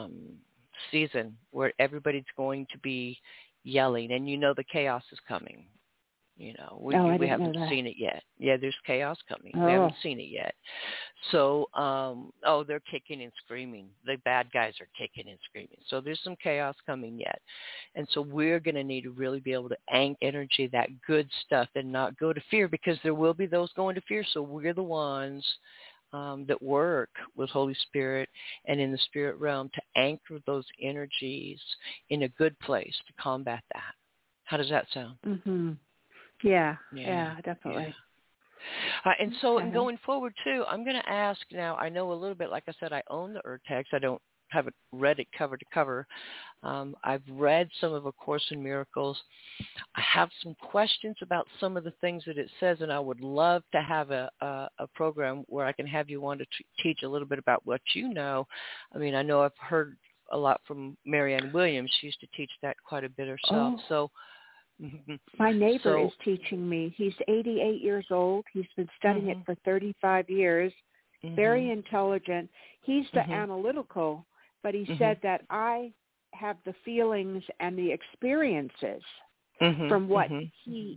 season where everybody's going to be yelling, and the chaos is coming. We haven't seen it yet. Yeah, there's chaos coming. We haven't seen it yet. So, they're kicking and screaming. The bad guys are kicking and screaming. So there's some chaos coming yet. And so we're going to need to really be able to anchor energy, that good stuff, and not go to fear, because there will be those going to fear. So we're the ones that work with Holy Spirit and in the spirit realm to anchor those energies in a good place to combat that. How does that sound? Mm-hmm. Yeah, definitely. Yeah. And so going forward, too, I'm going to ask now, I know a little bit, like I said, I own the Urtext. I haven't read it cover to cover. I've read some of A Course in Miracles. I have some questions about some of the things that it says, and I would love to have a program where I can have you on to teach a little bit about what you know. I mean, I know I've heard a lot from Marianne Williams. She used to teach that quite a bit herself. So. My neighbor is teaching me. He's 88 years old. He's been studying it for 35 years. Very intelligent. He's the analytical, but he said that I have the feelings and the experiences from what he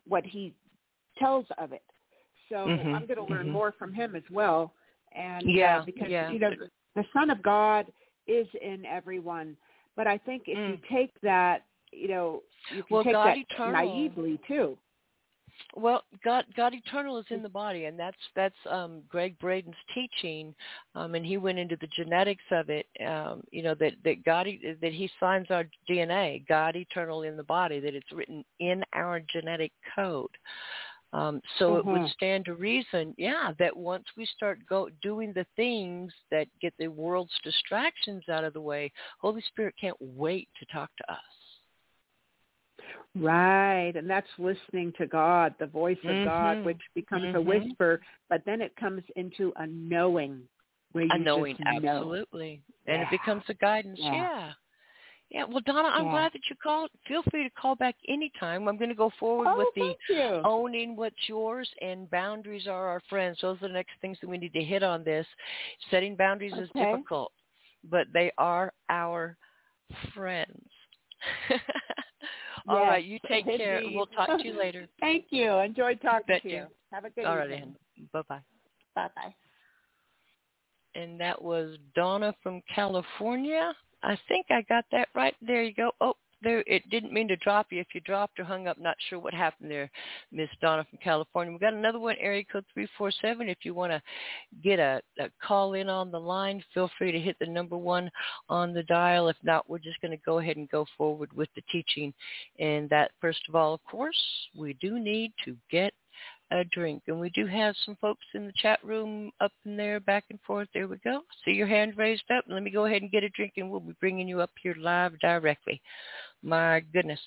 tells of it. So I'm going to learn more from him as well. And because the Son of God is in everyone, but I think if you take that, you can take God that eternal, naively too. Well, God eternal is in the body, and that's Greg Braden's teaching, and he went into the genetics of it. That God, that He signs our DNA, God eternal in the body, that it's written in our genetic code. So it would stand to reason, that once we start doing the things that get the world's distractions out of the way, Holy Spirit can't wait to talk to us. Right, and that's listening to God, the voice of God, which becomes a whisper, but then it comes into a knowing. Where you just absolutely. Know. And it becomes a guidance, Yeah, well, Donna, I'm glad that you called. Feel free to call back anytime. I'm going to go forward with the owning what's yours, and boundaries are our friends. Those are the next things that we need to hit on this. Setting boundaries is difficult, but they are our friends. All right, you take care. We'll talk to you later. Thank you. Enjoyed talking to you. Have a good evening. All right, Ann. Bye-bye. Bye-bye. And that was Donna from California. I think I got that right. There you go. Oh, there. It didn't mean to drop you. If you dropped or hung up, not sure what happened there, Miss Donna from California. We've got another one, area code 347. If you want to get a call in on the line, feel free to hit the number 1 on the dial. If not, we're just going to go ahead and go forward with the teaching. And that, first of all, of course, we do need to get a drink. And we do have some folks in the chat room up in there, back and forth. There we go. See your hand raised up. Let me go ahead and get a drink, and we'll be bringing you up here live directly. My goodness.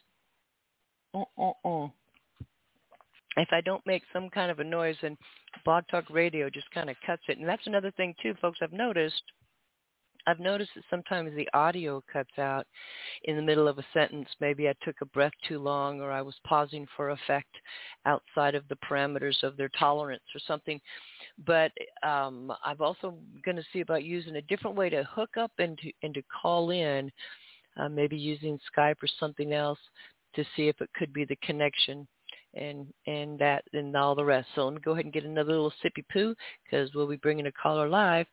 If I don't make some kind of a noise, and Blog Talk Radio just kind of cuts it. And that's another thing, too, folks, I've noticed that sometimes the audio cuts out in the middle of a sentence. Maybe I took a breath too long, or I was pausing for effect outside of the parameters of their tolerance or something. But I'm also going to see about using a different way to hook up and to call in, maybe using Skype or something else to see if it could be the connection and that and all the rest. So let me go ahead and get another little sippy poo, because we'll be bringing a caller live.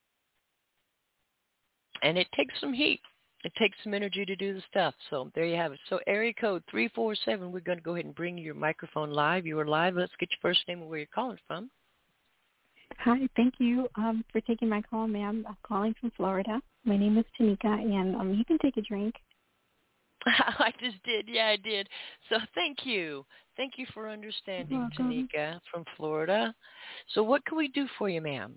And it takes some heat. It takes some energy to do the stuff. So there you have it. So area code 347, we're going to go ahead and bring your microphone live. You are live. Let's get your first name and where you're calling from. Hi, thank you for taking my call, ma'am. I'm calling from Florida. My name is Tanika, and you can take a drink. I just did. Yeah, I did. So thank you. Thank you for understanding, Tanika from Florida. So what can we do for you, ma'am?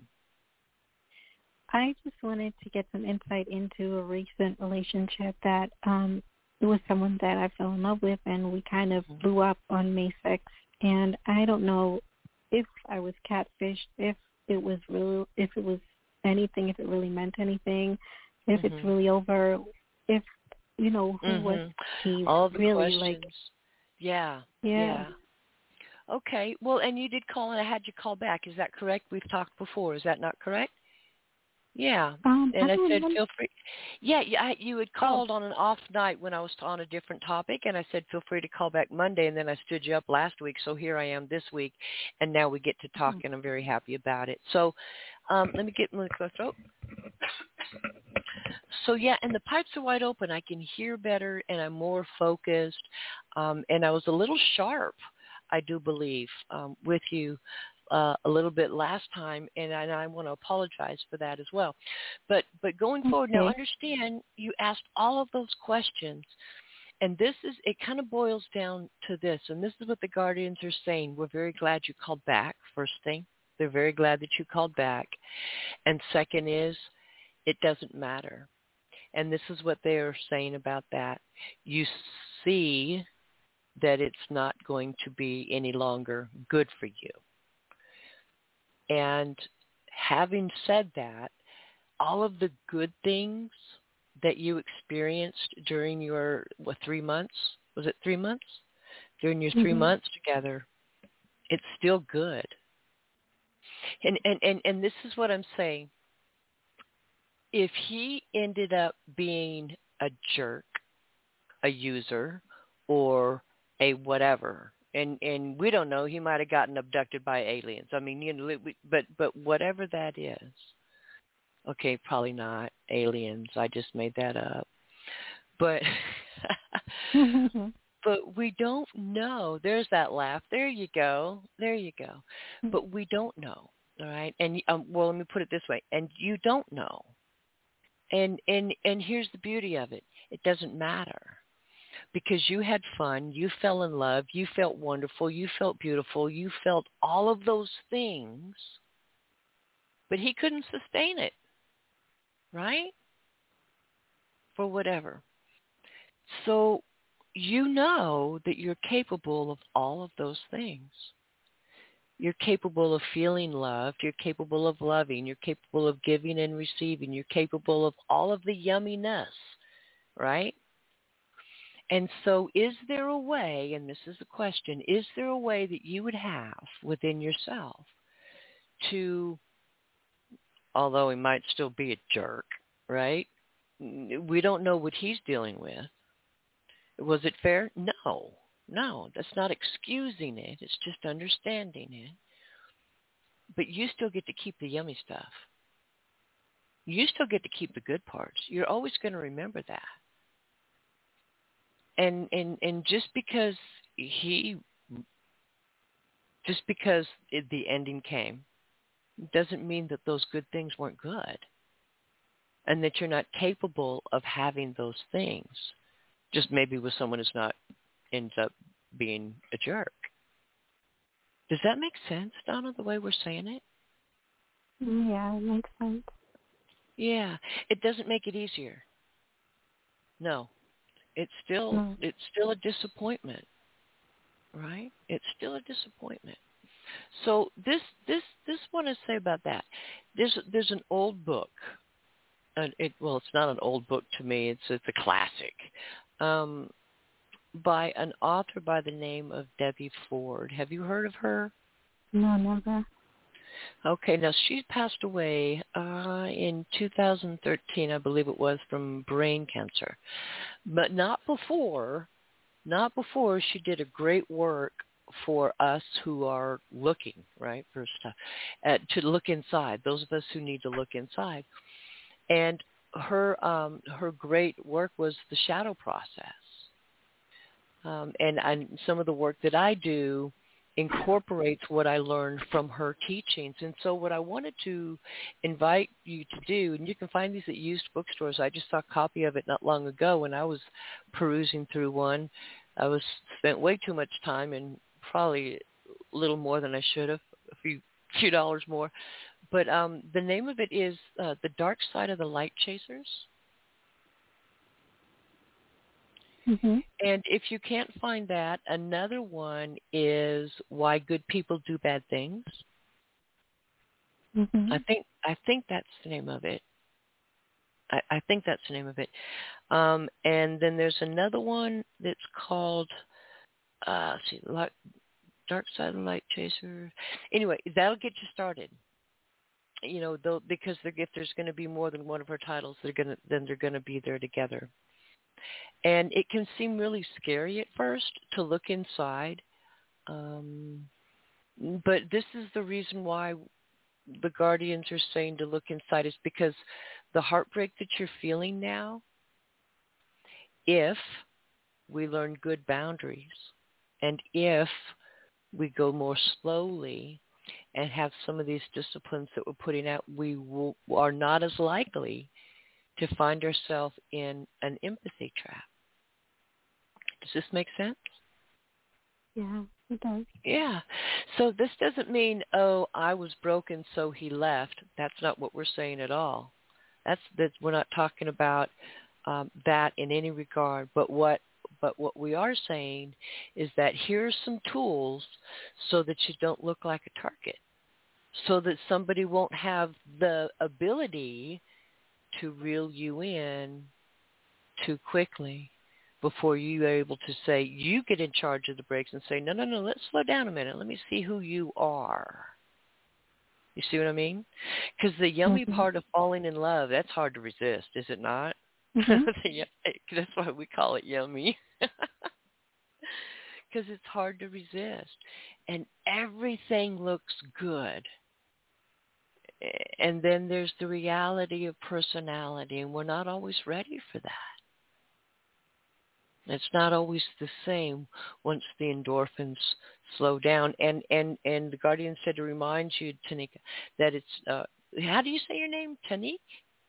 I just wanted to get some insight into a recent relationship that it was someone that I fell in love with, and we kind of blew up on May 6th. And I don't know if I was catfished, if it was real, if it was anything, if it really meant anything, if it's really over, if, who was he all the really questions. Yeah. Okay. Well, and you did call, and I had you call back. Is that correct? We've talked before. Is that not correct? Yeah. And I said, feel free. Yeah, you had called on an off night when I was on a different topic, and I said, feel free to call back Monday, and then I stood you up last week, so here I am this week, and now we get to talk, and I'm very happy about it. So let me get my throat. So, yeah, and the pipes are wide open. I can hear better, and I'm more focused, and I was a little sharp, I do believe, with you a little bit last time, and I want to apologize for that as well. But going forward, now understand you asked all of those questions, and it kind of boils down to this, and this is what the Guardians are saying. We're very glad you called back, first thing. They're very glad that you called back. And second is, it doesn't matter. And this is what they're saying about that. You see that it's not going to be any longer good for you. And having said that, all of the good things that you experienced during your 3 months, was it 3 months? During your 3 months together, it's still good. And this is what I'm saying. If he ended up being a jerk, a user, or a whatever, and we don't know, he might have gotten abducted by aliens. I mean, but whatever that is, okay, probably not aliens. I just made that up. But but we don't know. There's that laugh. There you go. But we don't know. All right. And well, let me put it this way. And you don't know. And here's the beauty of it. It doesn't matter. Because you had fun, you fell in love, you felt wonderful, you felt beautiful, you felt all of those things, but he couldn't sustain it, right? For whatever. So you know that you're capable of all of those things. You're capable of feeling loved, you're capable of loving, you're capable of giving and receiving, you're capable of all of the yumminess, right? And so is there a way, and this is the question, is there a way that you would have within yourself to, although he might still be a jerk, right? We don't know what he's dealing with. Was it fair? No, that's not excusing it. It's just understanding it. But you still get to keep the yummy stuff. You still get to keep the good parts. You're always going to remember that. And just because the ending came, doesn't mean that those good things weren't good, and that you're not capable of having those things. Just maybe with someone who's not ends up being a jerk. Does that make sense, Donna? The way we're saying it? Yeah, it makes sense. Yeah, it doesn't make it easier. No. It's still a disappointment, right? It's still a disappointment. So this what I say about that. There's an old book. It's not an old book to me. It's a classic, by an author by the name of Debbie Ford. Have you heard of her? No, never. Okay, now she passed away in 2013, I believe it was, from brain cancer. But not before she did a great work for us who are looking, right, for stuff, to look inside, those of us who need to look inside. And her great work was the shadow process. And some of the work that I do incorporates what I learned from her teachings. And so what I wanted to invite you to do, and you can find these at used bookstores. I just saw a copy of it not long ago when I was perusing through one. I spent way too much time, and probably a little more than I should have, a few dollars more. But the name of it is The Dark Side of the Light Chasers. Mm-hmm. And if you can't find that, another one is Why Good People Do Bad Things. Mm-hmm. I think that's the name of it. I think that's the name of it. And then there's another one that's called Dark Side of the Light Chaser. Anyway, that'll get you started. Because if there's going to be more than one of her titles, they're going to be there together. And it can seem really scary at first to look inside. But this is the reason why the Guardians are saying to look inside, is because the heartbreak that you're feeling now, if we learn good boundaries and if we go more slowly and have some of these disciplines that we're putting out, we are not as likely to find ourselves in an empathy trap. Does this make sense? Yeah, it does. Yeah. So this doesn't mean, I was broken, so he left. That's not what we're saying at all. We're not talking about that in any regard. But what we are saying is that here's some tools so that you don't look like a target, so that somebody won't have the ability to reel you in too quickly before you are able to say, you get in charge of the brakes and say, no, let's slow down a minute. Let me see who you are. You see what I mean? Because the yummy part of falling in love, that's hard to resist, is it not? Mm-hmm. That's why we call it yummy. Because it's hard to resist. And everything looks good. And then there's the reality of personality, and we're not always ready for that. It's not always the same once the endorphins slow down. And the Guardian said to remind you, Tanika, that it's, how do you say your name? Tanika?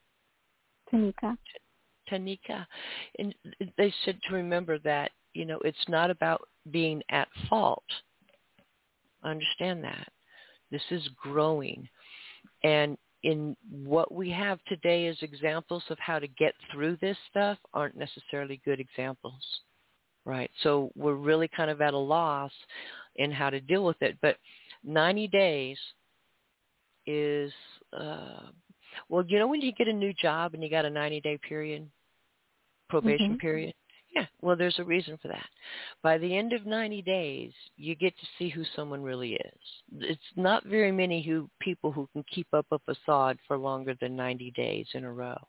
Tanika. And they said to remember that, it's not about being at fault. Understand that. This is growing. And in what we have today as examples of how to get through this stuff aren't necessarily good examples, right? So we're really kind of at a loss in how to deal with it. But 90 days is, when you get a new job and you got a 90-day period, probation period, yeah, well, there's a reason for that. By the end of 90 days, you get to see who someone really is. It's not very many people who can keep up a facade for longer than 90 days in a row.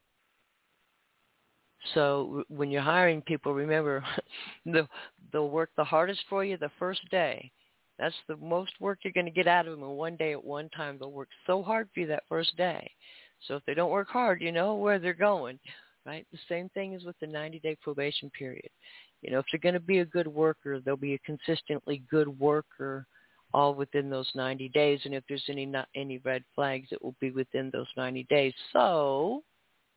So when you're hiring people, remember, they'll work the hardest for you the first day. That's the most work you're going to get out of them in one day at one time. They'll work so hard for you that first day. So if they don't work hard, you know where they're going. Right? The same thing is with the 90-day probation period. If they're going to be a good worker, they'll be a consistently good worker all within those 90 days. And if there's any red flags, it will be within those 90 days. So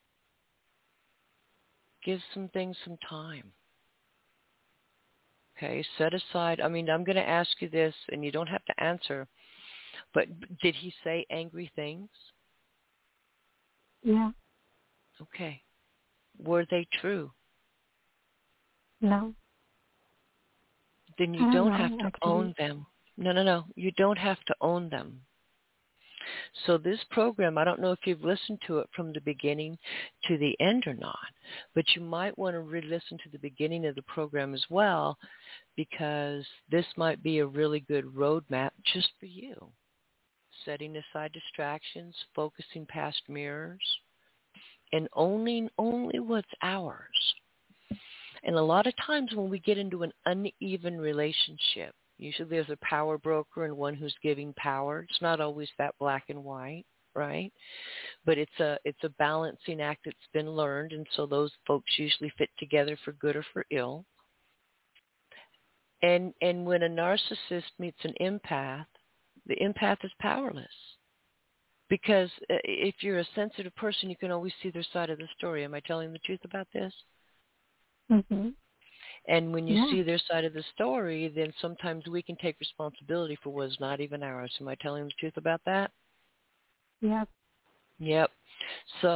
give some things some time. Okay, set aside. I'm going to ask you this, and you don't have to answer, but did he say angry things? Yeah. Okay. Were they true? No. Then you don't have to own them. No. You don't have to own them. So this program, I don't know if you've listened to it from the beginning to the end or not, but you might want to re-listen to the beginning of the program as well, because this might be a really good roadmap just for you. Setting aside distractions, focusing past mirrors, and owning only what's ours. And a lot of times when we get into an uneven relationship, usually there's a power broker and one who's giving power. It's not always that black and white, right? But it's a balancing act that's been learned, and so those folks usually fit together for good or for ill. And when a narcissist meets an empath, the empath is powerless. Because if you're a sensitive person, you can always see their side of the story. Am I telling the truth about this? Mm-hmm. And when you see their side of the story, then sometimes we can take responsibility for what is not even ours. Am I telling the truth about that? Yep. Yep. So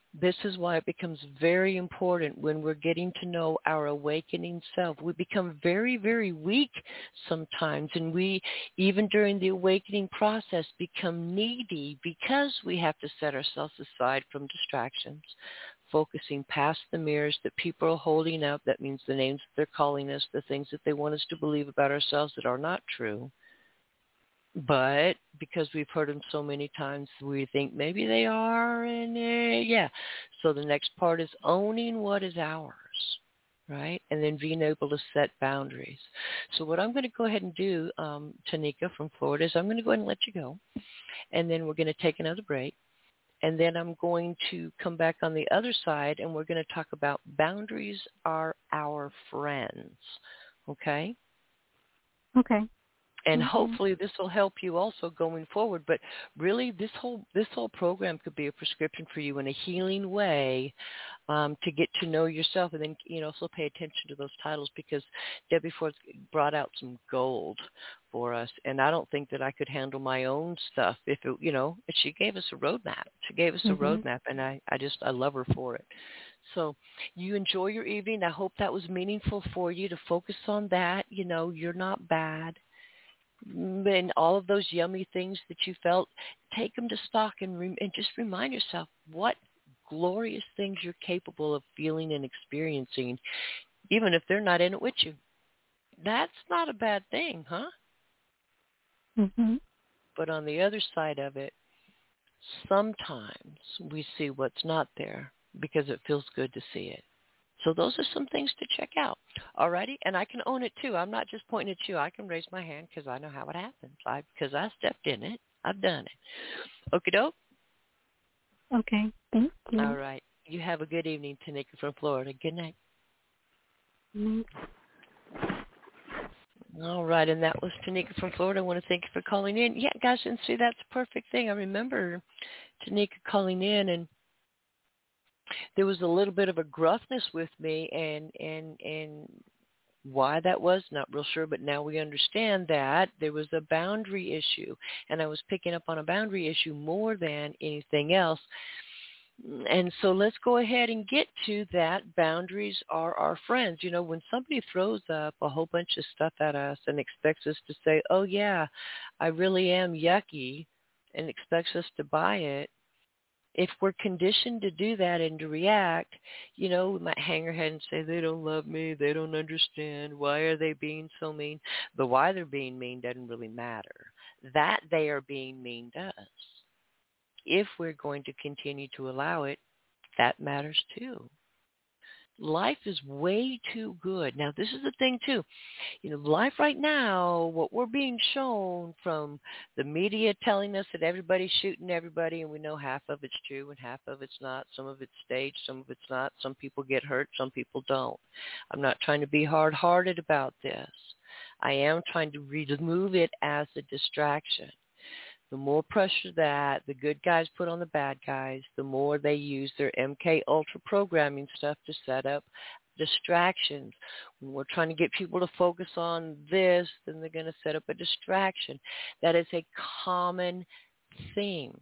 This is why it becomes very important when we're getting to know our awakening self. We become very, very weak sometimes, and we, even during the awakening process, become needy because we have to set ourselves aside from distractions, focusing past the mirrors that people are holding up. That means the names that they're calling us, the things that they want us to believe about ourselves that are not true. But because we've heard them so many times, we think maybe they are, and yeah. So the next part is owning what is ours, right? And then being able to set boundaries. So what I'm going to go ahead and do, Tanika from Florida, is I'm going to go ahead and let you go, and then we're going to take another break. And then I'm going to come back on the other side, and we're going to talk about boundaries are our friends, okay? Okay. And hopefully this will help you also going forward. But really, this whole program could be a prescription for you in a healing way to get to know yourself, and then also pay attention to those titles, because Debbie Ford brought out some gold for us, and I don't think that I could handle my own stuff if it, she gave us a roadmap. She gave us a roadmap, and I love her for it. So you enjoy your evening. I hope that was meaningful for you to focus on that. You're not bad. And all of those yummy things that you felt, take them to stock and just remind yourself what glorious things you're capable of feeling and experiencing, even if they're not in it with you. That's not a bad thing, huh? But on the other side of it, sometimes we see what's not there because it feels good to see it. So those are some things to check out. All righty? And I can own it, too. I'm not just pointing at you. I can raise my hand because I know how it happens. Because I stepped in it. I've done it. Okie doke? Okay. Thank you. All right. You have a good evening, Tanika from Florida. Good night. All right. And that was Tanika from Florida. I want to thank you for calling in. Yeah, guys, and see, that's a perfect thing. I remember Tanika calling in, and there was a little bit of a gruffness with me, and why that was, not real sure, but now we understand that there was a boundary issue, and I was picking up on a boundary issue more than anything else. And so let's go ahead and get to that. Boundaries are our friends. When somebody throws up a whole bunch of stuff at us and expects us to say, oh, yeah, I really am yucky, and expects us to buy it, if we're conditioned to do that and to react, we might hang our head and say, they don't love me, they don't understand, why are they being so mean? The why they're being mean doesn't really matter. That they are being mean does. If we're going to continue to allow it, that matters too. Life is way too good. Now, this is the thing, too. Life right now, what we're being shown from the media telling us that everybody's shooting everybody, and we know half of it's true and half of it's not. Some of it's staged, some of it's not. Some people get hurt, some people don't. I'm not trying to be hard-hearted about this. I am trying to remove it as a distraction. The more pressure that the good guys put on the bad guys, the more they use their MK Ultra programming stuff to set up distractions. When we're trying to get people to focus on this, then they're going to set up a distraction. That is a common theme.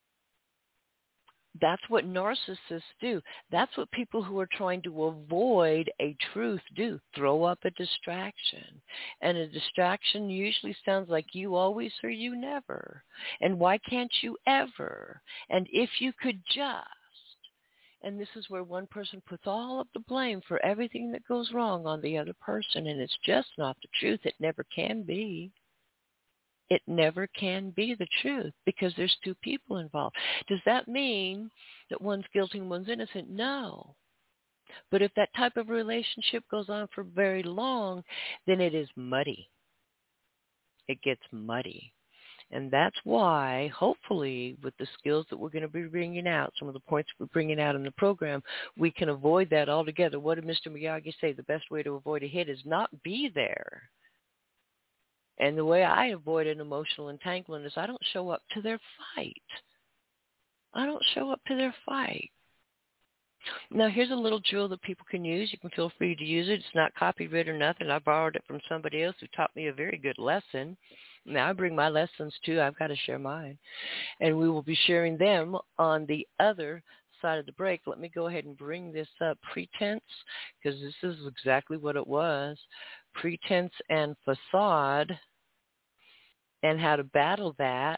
That's what narcissists do. That's what people who are trying to avoid a truth do. Throw up a distraction. And a distraction usually sounds like you always or you never. And why can't you ever? And if you could just. And this is where one person puts all of the blame for everything that goes wrong on the other person. And it's just not the truth. It never can be. It never can be the truth because there's two people involved. Does that mean that one's guilty and one's innocent? No. But if that type of relationship goes on for very long, then it is muddy. It gets muddy. And that's why, hopefully, with the skills that we're going to be bringing out, some of the points we're bringing out in the program, we can avoid that altogether. What did Mr. Miyagi say? The best way to avoid a hit is not be there. And the way I avoid an emotional entanglement is I don't show up to their fight. I don't show up to their fight. Now, here's a little drill that people can use. You can feel free to use it. It's not copyright or nothing. I borrowed it from somebody else who taught me a very good lesson. Now, I bring my lessons, too. I've got to share mine. And we will be sharing them on the other outside of the break, let me go ahead and bring this up. Pretense, because this is exactly what it was. Pretense and facade, and how to battle that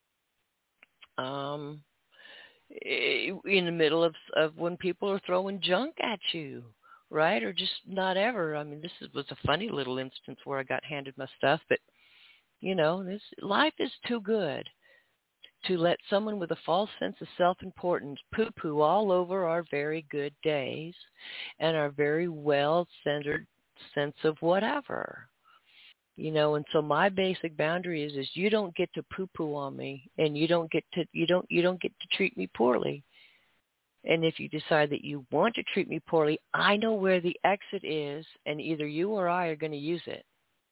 in the middle of when people are throwing junk at you, right? Or just not ever. I mean, was a funny little instance where I got handed my stuff, but, life is too good to let someone with a false sense of self-importance poo-poo all over our very good days and our very well-centered sense of whatever. And so my basic boundary is you don't get to poo-poo on me, and you don't get to treat me poorly. And if you decide that you want to treat me poorly, I know where the exit is, and either you or I are going to use it.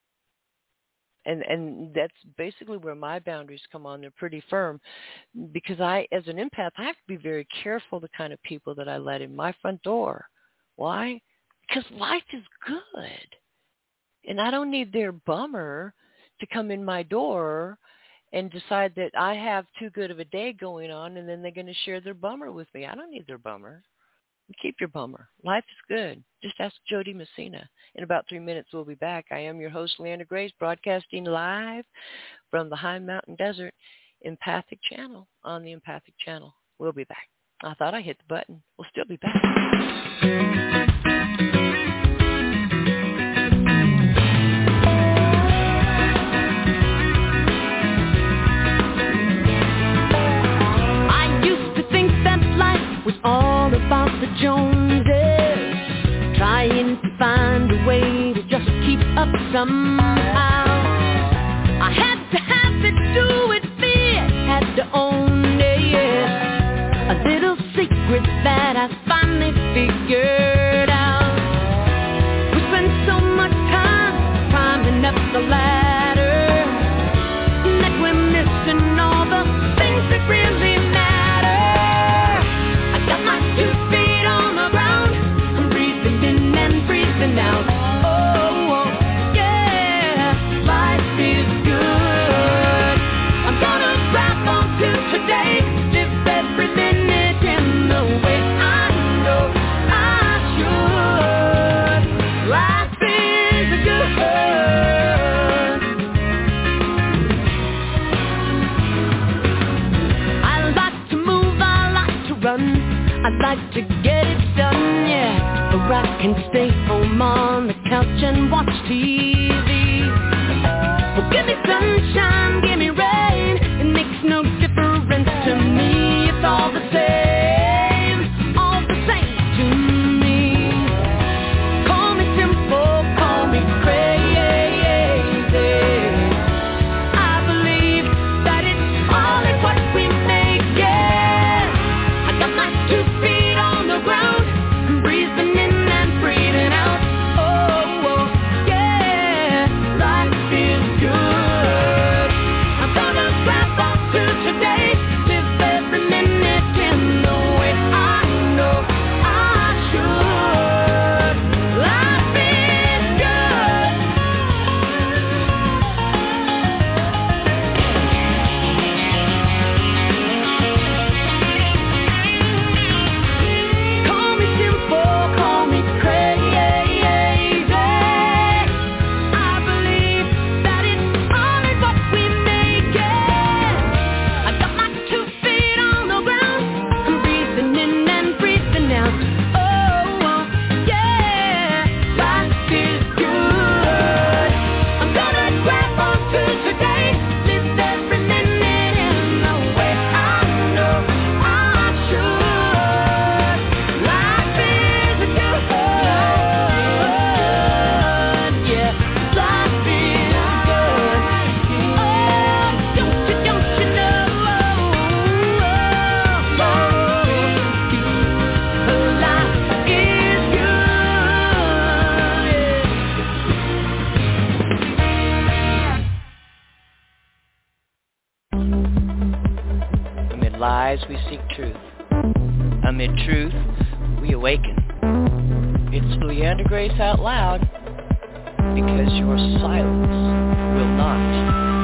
And that's basically where my boundaries come on. They're pretty firm, because I, as an empath, I have to be very careful the kind of people that I let in my front door. Why? Because life is good. And I don't need their bummer to come in my door and decide that I have too good of a day going on, and then they're going to share their bummer with me. I don't need their bummer. Keep your bummer. Life is good. Just ask Jody Messina. In about 3 minutes, we'll be back. I am your host, Leandra Grace, broadcasting live from the High Mountain Desert Empathic Channel on the Empathic Channel. We'll be back. I thought I hit the button. We'll still be back. All about the Joneses, trying to find a way to just keep up somehow. I had to have it, do it, be it, had to own it, yeah. A little secret that I finally figured out. We spend so much time climbing up the ladder that we're missing all the things that really matter. Out. Oh, yeah, life is good. I'm gonna grab onto today, live every minute in the way I know I should. Life is good. I like to move, I like to run, I like to get it done, yeah. Or I can stay home on the couch and watch TV. Well, give me sunshine, give me rain, it makes no difference to me. It's all the same to me. Call me simple, call me crazy. I believe that it's all in what we make it. I got my 2 feet on the ground, breathing in and breathing out. Oh, yeah, life is good. I'm gonna grab onto today, live every minute in the way I know I should. Life is good. Call me simple, call me crazy. I believe that it's all in what we make it. I got my 2 feet on the ground, I'm breathing in and breathing out. Oh, yeah, life is good. I'm gonna grab onto today, live every minute in the way I know I should. Life is good, yeah, life is good. Oh, don't you know, life is good. Amid lies, we seek truth. Amid truth, we awaken. It's Leandra Grace Out Loud, because your silence will not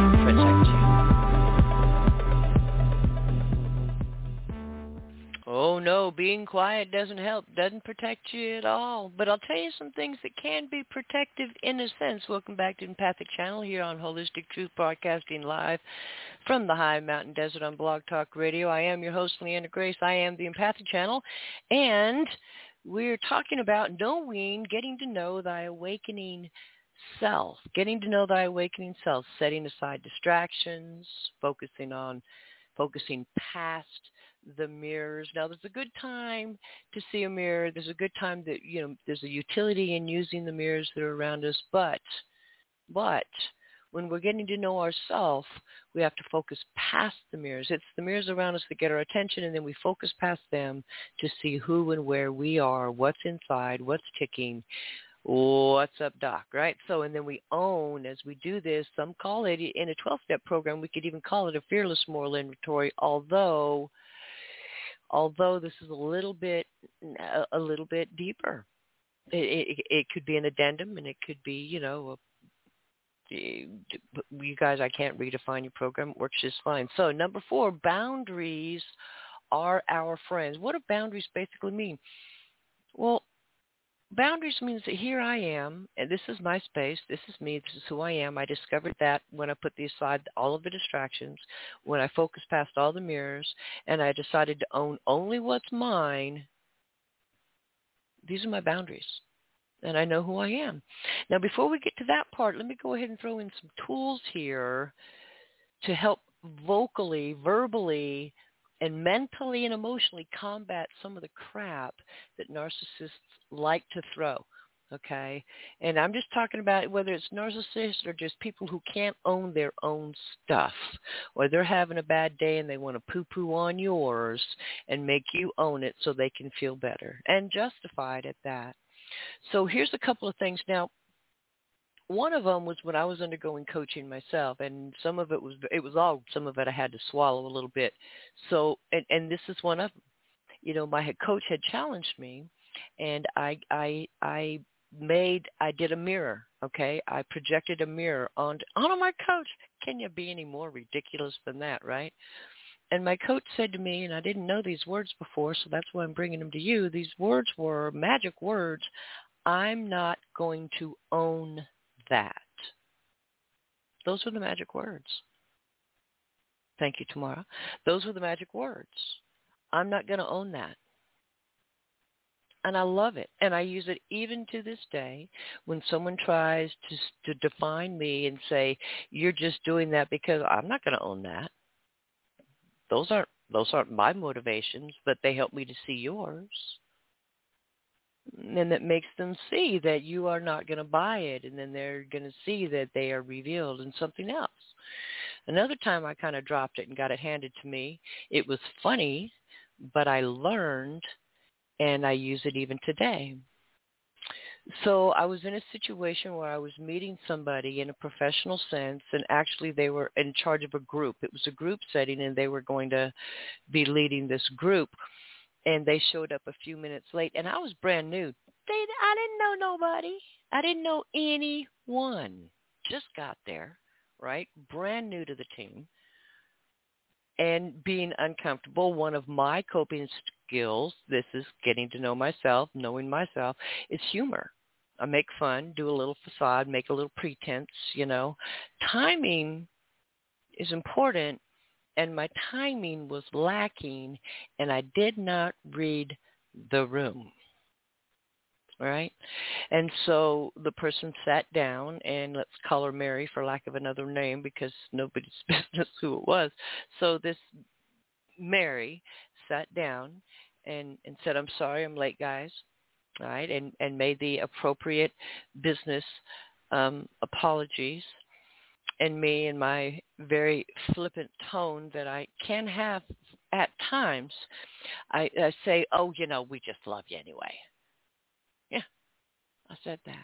protect you. Oh no, being quiet doesn't help, doesn't protect you at all. But I'll tell you some things that can be protective in a sense. Welcome back to Empathic Channel here on Holistic Truth Broadcasting live from the high mountain desert on Blog Talk Radio. I am your host, Leanna Grace. I am the Empathic Channel, and we're talking about knowing, getting to know thy awakening self, getting to know thy awakening self, setting aside distractions, focusing past the mirrors. Now, there's a good time to see a mirror. There's a good time that, there's a utility in using the mirrors that are around us. But when we're getting to know ourselves, we have to focus past the mirrors. It's the mirrors around us that get our attention, and then we focus past them to see who and where we are, what's inside, what's ticking, what's up, Doc, right? So, and then we own, as we do this, some call it, in a 12-step program, we could even call it a fearless moral inventory, although this is a little bit deeper. It could be an addendum, and it could be, you guys, I can't redefine your program. It works just fine. So number 4, boundaries are our friends. What do boundaries basically mean? Well, boundaries means that here I am, and this is my space, this is me, this is who I am. I discovered that when I put aside all of the distractions, when I focused past all the mirrors, and I decided to own only what's mine. These are my boundaries, and I know who I am. Now, before we get to that part, let me go ahead and throw in some tools here to help vocally, verbally, and mentally and emotionally combat some of the crap that narcissists like to throw, okay? And I'm just talking about whether it's narcissists or just people who can't own their own stuff, or they're having a bad day and they want to poo-poo on yours and make you own it so they can feel better, and justified at that. So here's a couple of things. Now, one of them was when I was undergoing coaching myself, and some of it I had to swallow a little bit. So, and this is one of them. My head coach had challenged me, and I did a mirror, okay? I projected a mirror onto my coach. Can you be any more ridiculous than that, right? And my coach said to me, and I didn't know these words before, so that's why I'm bringing them to you. These words were magic words. I'm not going to own that. Those were the magic words. Thank you, Tamara. Those were the magic words. I'm not going to own that. And I love it. And I use it even to this day when someone tries to define me and say, you're just doing that because I'm not going to own that. Those aren't my motivations, but they help me to see yours. And that makes them see that you are not going to buy it, and then they're going to see that they are revealed in something else. Another time I kind of dropped it and got it handed to me. It was funny, but I learned, and I use it even today. So I was in a situation where I was meeting somebody in a professional sense, and actually they were in charge of a group. It was a group setting, and they were going to be leading this group. And they showed up a few minutes late, and I was brand new. I didn't know nobody. I didn't know anyone. Just got there, right? Brand new to the team. And being uncomfortable, one of my coping skills, this is getting to know myself, knowing myself, is humor. I make fun, do a little facade, make a little pretense, Timing is important. And my timing was lacking, and I did not read the room, right? And so the person sat down, and let's call her Mary for lack of another name because nobody's business who it was. So this Mary sat down and said, I'm sorry, I'm late, guys, right? And made the appropriate business apologies. And me, in my very flippant tone that I can have at times, I say, oh, we just love you anyway. Yeah, I said that.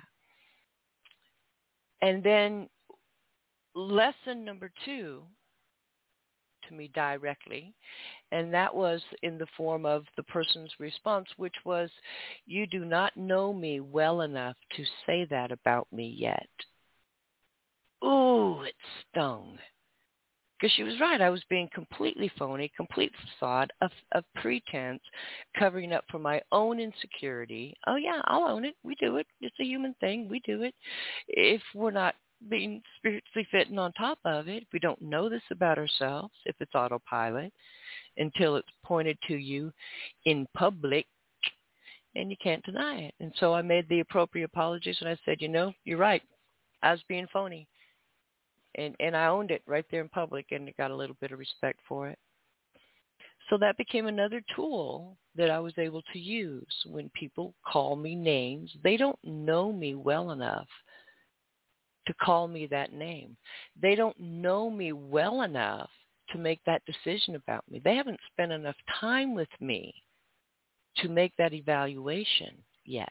And then lesson number 2 to me directly, and that was in the form of the person's response, which was, you do not know me well enough to say that about me yet. Ooh, it stung. Because she was right. I was being completely phony, complete facade of pretense, covering up for my own insecurity. Oh, yeah, I'll own it. We do it. It's a human thing. We do it. If we're not being spiritually fit and on top of it, if we don't know this about ourselves, if it's autopilot, until it's pointed to you in public, and you can't deny it. And so I made the appropriate apologies, and I said, you're right. I was being phony. And I owned it right there in public, and I got a little bit of respect for it. So that became another tool that I was able to use when people call me names. They don't know me well enough to call me that name. They don't know me well enough to make that decision about me. They haven't spent enough time with me to make that evaluation yet.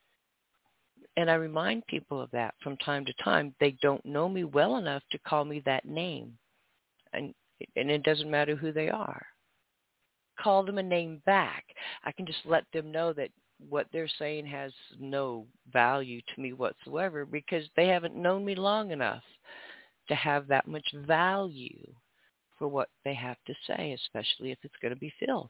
And I remind people of that from time to time. They don't know me well enough to call me that name. And it doesn't matter who they are. Call them a name back. I can just let them know that what they're saying has no value to me whatsoever, because they haven't known me long enough to have that much value for what they have to say, especially if it's going to be filth.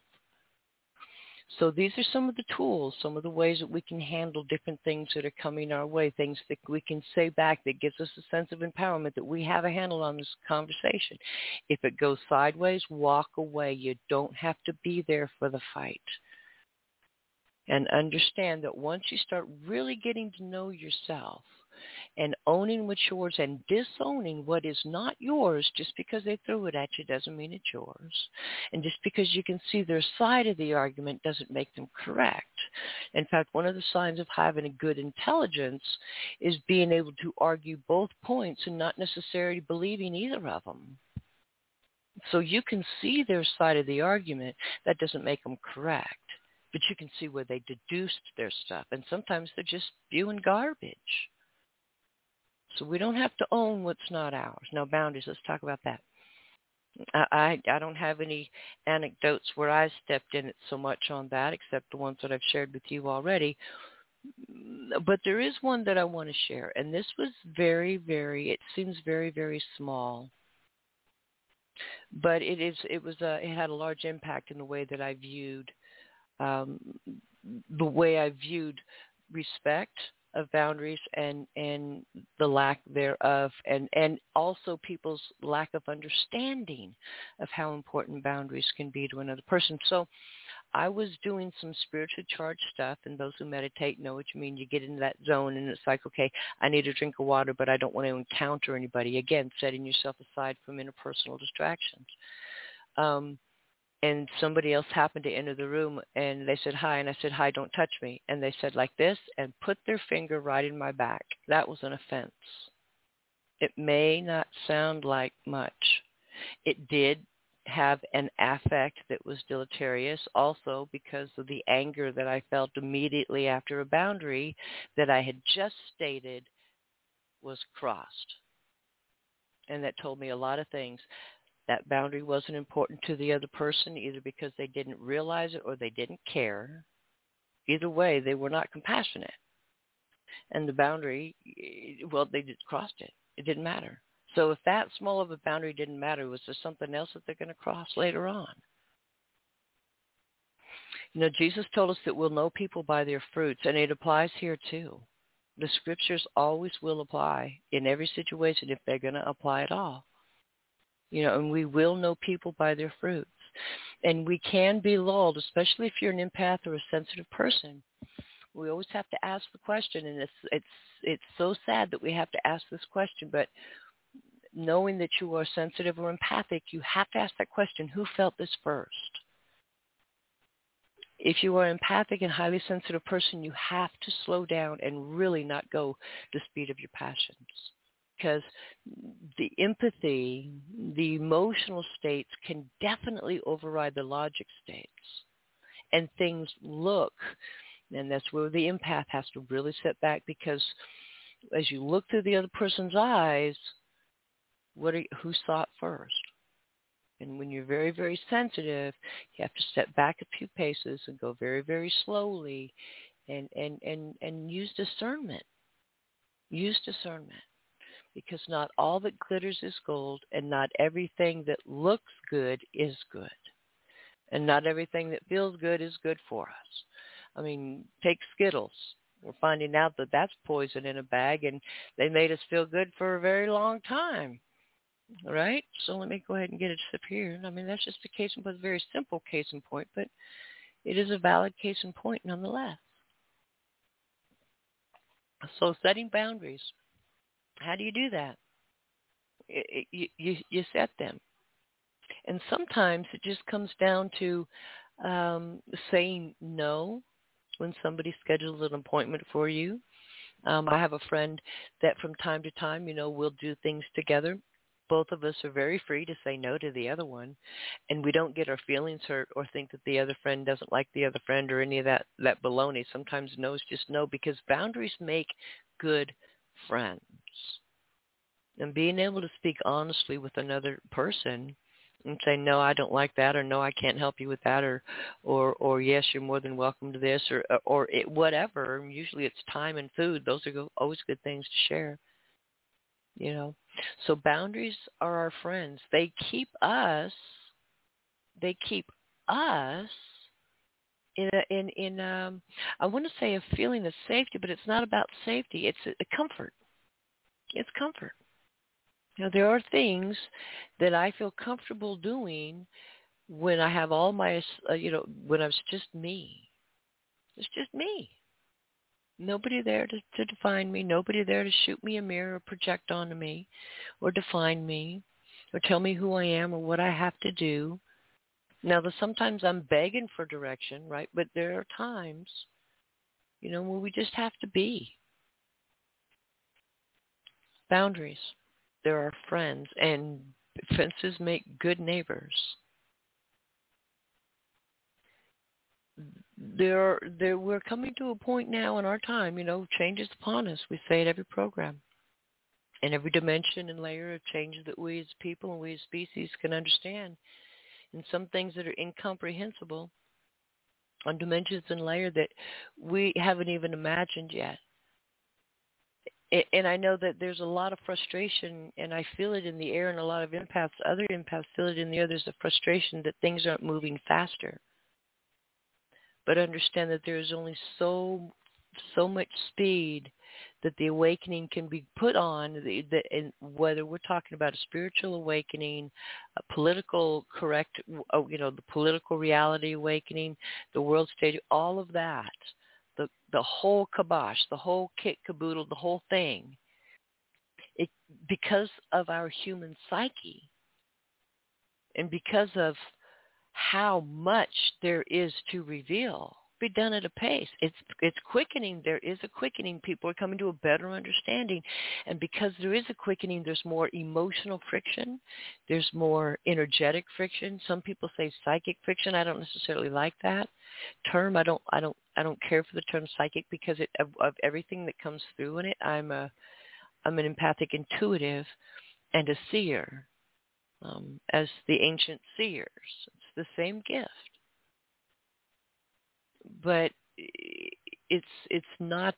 So these are some of the tools, some of the ways that we can handle different things that are coming our way, things that we can say back that gives us a sense of empowerment, that we have a handle on this conversation. If it goes sideways, walk away. You don't have to be there for the fight. And understand that once you start really getting to know yourself and owning what's yours and disowning what is not yours, just because they threw it at you doesn't mean it's yours. And just because you can see their side of the argument doesn't make them correct. In fact, one of the signs of having a good intelligence is being able to argue both points and not necessarily believing either of them. So you can see their side of the argument. That doesn't make them correct. But you can see where they deduced their stuff. And sometimes they're just spewing garbage. So we don't have to own what's not ours. Now, boundaries, let's talk about that. I don't have any anecdotes where I stepped in it so much on that, except the ones that I've shared with you already. But there is one that I want to share. And this was it seems very, very small. But it had a large impact in the way that I viewed respect of boundaries and the lack thereof, and also people's lack of understanding of how important boundaries can be to another person. So I was doing some spiritually charged stuff, and those who meditate know what you mean. You get into that zone, and it's like, okay, I need a drink of water, but I don't want to encounter anybody. Again, setting yourself aside from interpersonal distractions. And somebody else happened to enter the room, and they said, hi. And I said, hi, don't touch me. And they said like this and put their finger right in my back. That was an offense. It may not sound like much. It did have an affect that was deleterious, also because of the anger that I felt immediately after a boundary that I had just stated was crossed. And that told me a lot of things. That boundary wasn't important to the other person, either because they didn't realize it or they didn't care. Either way, they were not compassionate. And the boundary, well, they just crossed it. It didn't matter. So if that small of a boundary didn't matter, was there something else that they're going to cross later on? Jesus told us that we'll know people by their fruits, and it applies here too. The scriptures always will apply in every situation if they're going to apply at all. And we will know people by their fruits. And we can be lulled, especially if you're an empath or a sensitive person. We always have to ask the question, and it's so sad that we have to ask this question, but knowing that you are sensitive or empathic, you have to ask that question, who felt this first? If you are an empathic and highly sensitive person, you have to slow down and really not go the speed of your passions. Because the empathy, the emotional states can definitely override the logic states. And things look, and that's where the empath has to really sit back, because as you look through the other person's eyes, who saw it first? And when you're very, very sensitive, you have to step back a few paces and go very, very slowly and use discernment. Use discernment. because not all that glitters is gold, and not everything that looks good is good. And not everything that feels good is good for us. I mean, take Skittles. We're finding out that that's poison in a bag, and they made us feel good for a very long time, right? So let me go ahead and get it up here. I mean, that's just a case in point, a very simple case in point, but it is a valid case in point nonetheless. So setting boundaries. How do you do that? You set them. And sometimes it just comes down to saying no when somebody schedules an appointment for you. I have a friend that from time to time, we'll do things together. Both of us are very free to say no to the other one, and we don't get our feelings hurt or think that the other friend doesn't like the other friend or any of that baloney. Sometimes no is just no, because boundaries make good friends. And being able to speak honestly with another person and say, no, I don't like that, or no, I can't help you with that, or yes, you're more than welcome to this, or whatever. Usually it's time and food. Those are always good things to share. So boundaries are our friends. They keep us in I want to say a feeling of safety, but it's not about safety. It's a comfort. It's comfort. There are things that I feel comfortable doing when I have all my, when I was just me. It's just me. Nobody there to define me. Nobody there to shoot me a mirror or project onto me or define me or tell me who I am or what I have to do. Now, sometimes I'm begging for direction, right? But there are times, when we just have to be. Boundaries. There are friends, and fences make good neighbors. We're coming to a point now in our time, change is upon us. We say it every program. And every dimension and layer of change that we as people and we as species can understand. And some things that are incomprehensible on dimensions and layer that we haven't even imagined yet. And I know that there's a lot of frustration, and I feel it in the air, and a lot of empaths, other empaths feel it in the air. There's a frustration that things aren't moving faster. But understand that there is only so much speed that the awakening can be put on, and whether we're talking about a spiritual awakening, a political the political reality awakening, the world stage, all of that. The whole kibosh, the whole kit caboodle, the whole thing, because of our human psyche and because of how much there is to reveal, be done at a pace. It's quickening. There is a quickening. People are coming to a better understanding. And because there is a quickening, there's more emotional friction. There's more energetic friction. Some people say psychic friction. I don't necessarily like that term. I don't care for the term psychic because of everything that comes through in it. I'm an empathic intuitive and a seer, as the ancient seers. It's the same gift. But it's not,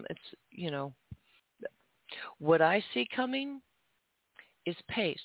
what I see coming is paced.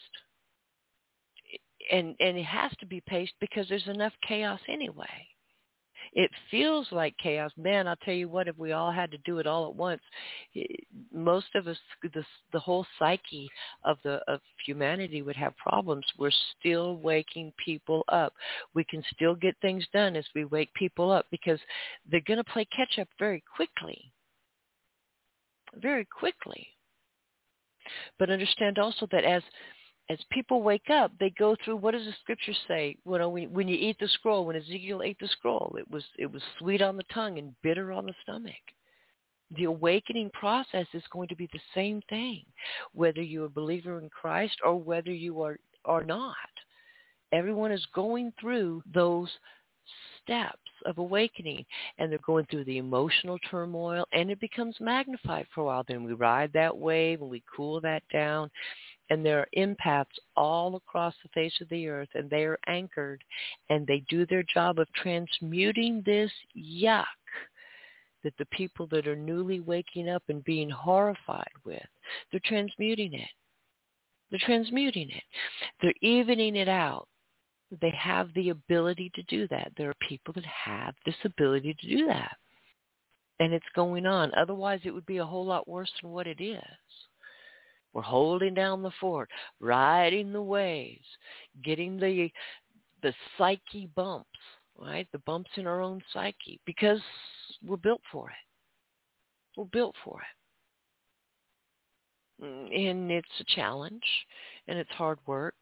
And it has to be paced because there's enough chaos anyway. It feels like chaos. Man, I'll tell you what, if we all had to do it all at once, most of us, the whole psyche of humanity would have problems. We're still waking people up. We can still get things done as we wake people up because they're going to play catch up very quickly. Very quickly. But understand also that as people wake up, they go through, what does the scripture say? When you eat the scroll, when Ezekiel ate the scroll, it was sweet on the tongue and bitter on the stomach. The awakening process is going to be the same thing, whether you're a believer in Christ or whether you are not. Everyone is going through those steps of awakening, and they're going through the emotional turmoil, and it becomes magnified for a while. Then we ride that wave and we cool that down. And there are empaths all across the face of the earth, and they are anchored, and they do their job of transmuting this yuck that the people that are newly waking up and being horrified with, they're transmuting it. They're transmuting it. They're evening it out. They have the ability to do that. There are people that have this ability to do that. And it's going on. Otherwise, it would be a whole lot worse than what it is. We're holding down the fort, riding the waves, getting the psyche bumps, right? The bumps in our own psyche, because we're built for it. We're built for it. And it's a challenge, and it's hard work,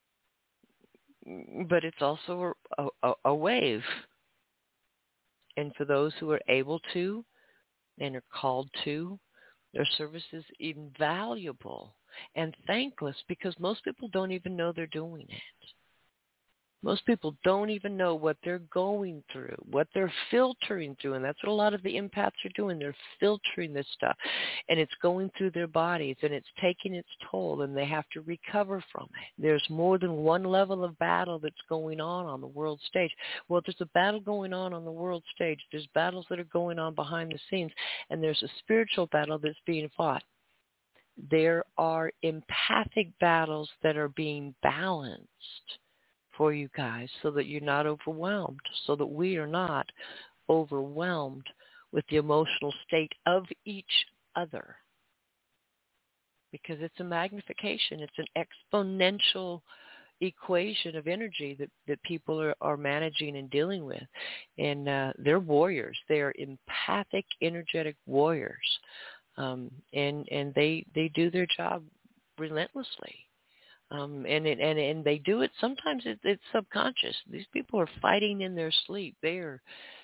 but it's also a wave. And for those who are able to and are called to, their service is invaluable and thankless, because most people don't even know they're doing it. Most people don't even know what they're going through, what they're filtering through. And that's what a lot of the empaths are doing. They're filtering this stuff. And it's going through their bodies, and it's taking its toll, and they have to recover from it. There's more than one level of battle that's going on the world stage. Well, there's a battle going on the world stage. There's battles that are going on behind the scenes, and there's a spiritual battle that's being fought. There are empathic battles that are being balanced for you guys, so that you're not overwhelmed, so that we are not overwhelmed with the emotional state of each other. Because it's a magnification, it's an exponential equation of energy that people are managing and dealing with. And they're warriors. They are empathic, energetic warriors. And they do their job relentlessly. And they do it. Sometimes it's subconscious. These people are fighting in their sleep. They're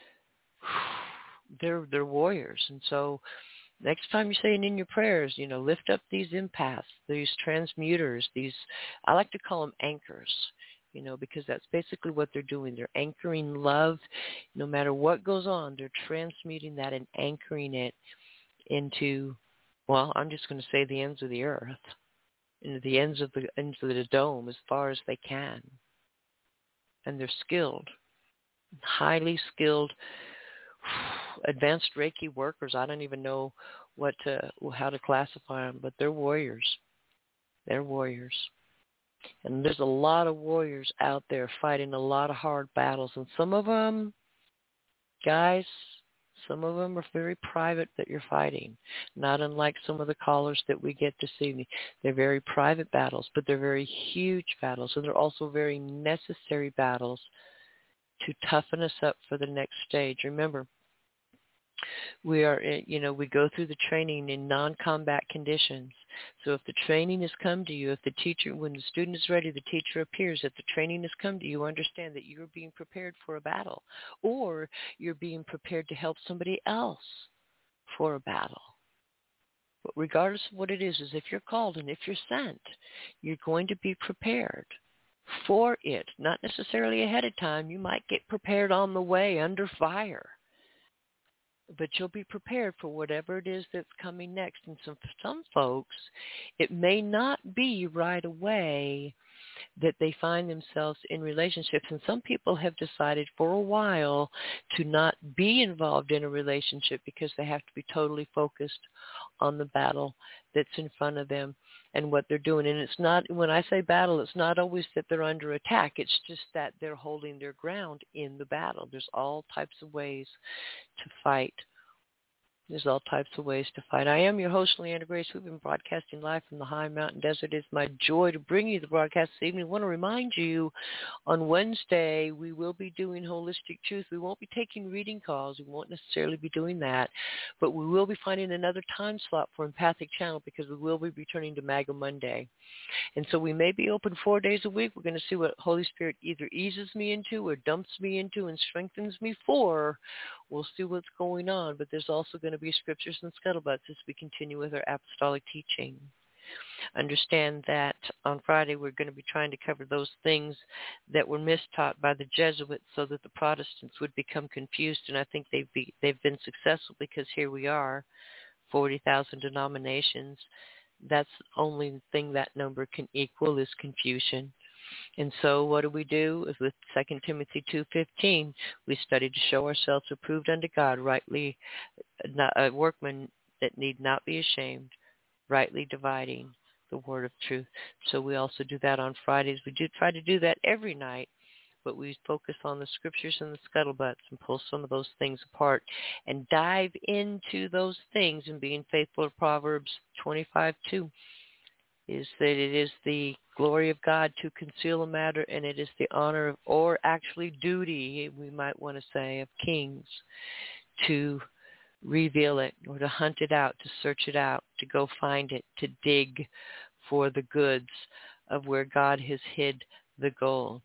warriors. And so next time you're saying in your prayers, lift up these empaths, these transmuters, I like to call them anchors, because that's basically what they're doing. They're anchoring love. No matter what goes on, they're transmuting that and anchoring it into, well, I'm just going to say the ends of the earth. Into the ends of the dome as far as they can. And they're skilled, highly skilled, advanced Reiki workers. I don't even know how to classify them, but they're warriors. They're warriors. And there's a lot of warriors out there fighting a lot of hard battles. And some of them, guys, some of them are very private that you're fighting, not unlike some of the callers that we get this evening. They're very private battles, but they're very huge battles, and they're also very necessary battles to toughen us up for the next stage. Remember, we go through the training in non-combat conditions. So if the training has come to you, when the student is ready, the teacher appears, if the training has come to you, understand that you're being prepared for a battle, or you're being prepared to help somebody else for a battle. But regardless of what it is if you're called and if you're sent, you're going to be prepared for it, not necessarily ahead of time. You might get prepared on the way under fire. But you'll be prepared for whatever it is that's coming next. And for some folks, it may not be right away that they find themselves in relationships. And some people have decided for a while to not be involved in a relationship because they have to be totally focused on the battle that's in front of them and what they're doing. And it's not, when I say battle, it's not always that they're under attack. It's just that they're holding their ground in the battle. There's all types of ways to fight. There's all types of ways to fight. I am your host, Leandra Grace. We've been broadcasting live from the high mountain desert. It's my joy to bring you the broadcast this evening. I want to remind you, on Wednesday, we will be doing Holistic Truth. We won't be taking reading calls. We won't necessarily be doing that. But we will be finding another time slot for Empathic Channel, because we will be returning to MAGA Monday. And so we may be open 4 days a week. We're going to see what Holy Spirit either eases me into or dumps me into and strengthens me for. We'll see what's going on. But there's also going to be scriptures and scuttlebutts as we continue with our apostolic teaching. Understand that on Friday we're going to be trying to cover those things that were mistaught by the Jesuits so that the Protestants would become confused. And I think they've been successful, because here we are, 40,000 denominations. That's the only thing that number can equal is confusion. And so what do? With 2 Timothy 2:15, we study to show ourselves approved unto God, rightly, a workman that need not be ashamed, rightly dividing the word of truth. So we also do that on Fridays. We do try to do that every night, but we focus on the scriptures and the scuttlebutts and pull some of those things apart and dive into those things. And being faithful to Proverbs 25:2 is that it is the glory of God to conceal a matter, and it is the honor of, or actually duty, we might want to say, of kings to reveal it or to hunt it out, to search it out, to go find it, to dig for the goods of where God has hid the gold.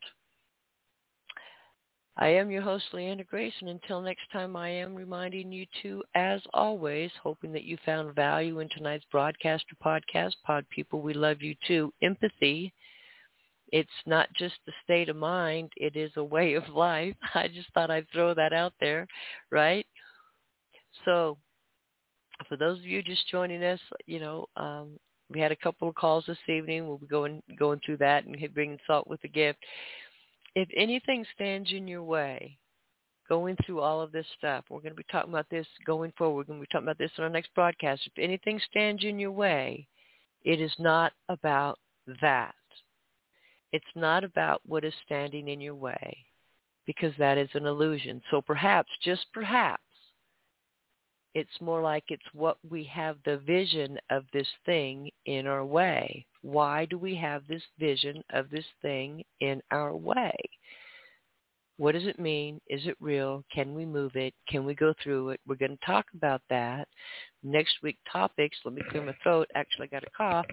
I am your host, Leanda Grace, and until next time, I am reminding you to, as always, hoping that you found value in tonight's broadcast or podcast. Pod people, we love you too. Empathy, it's not just a state of mind, it is a way of life. I just thought I'd throw that out there, right? So, for those of you just joining us, we had a couple of calls this evening. We'll be going through that and bringing salt with the gift. If anything stands in your way, going through all of this stuff, we're going to be talking about this going forward. We're going to be talking about this on our next broadcast. If anything stands in your way, it is not about that. It's not about what is standing in your way, because that is an illusion. So perhaps, just perhaps, it's more like it's what we have the vision of this thing in our way. Why do we have this vision of this thing in our way? What does it mean? Is it real? Can we move it? Can we go through it? We're going to talk about that. Next week topics, let me clear my throat. Actually, I got a cough.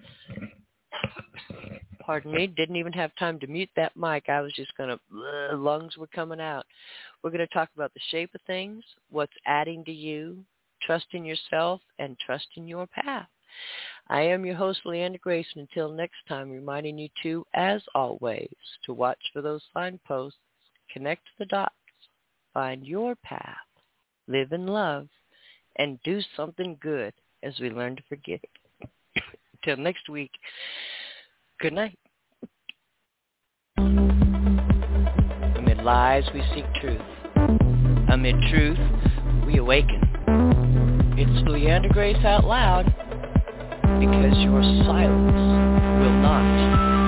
Pardon me. Didn't even have time to mute that mic. I was just going to, lungs were coming out. We're going to talk about the shape of things, what's adding to you, trust in yourself, and trust in your path. I am your host, Leanda Grace, and until next time, reminding you to, as always, to watch for those signposts, connect the dots, find your path, live in love, and do something good as we learn to forgive. Until next week, good night. Amid lies, we seek truth. Amid truth, we awaken. It's Leanda Grace out loud, because your silence will not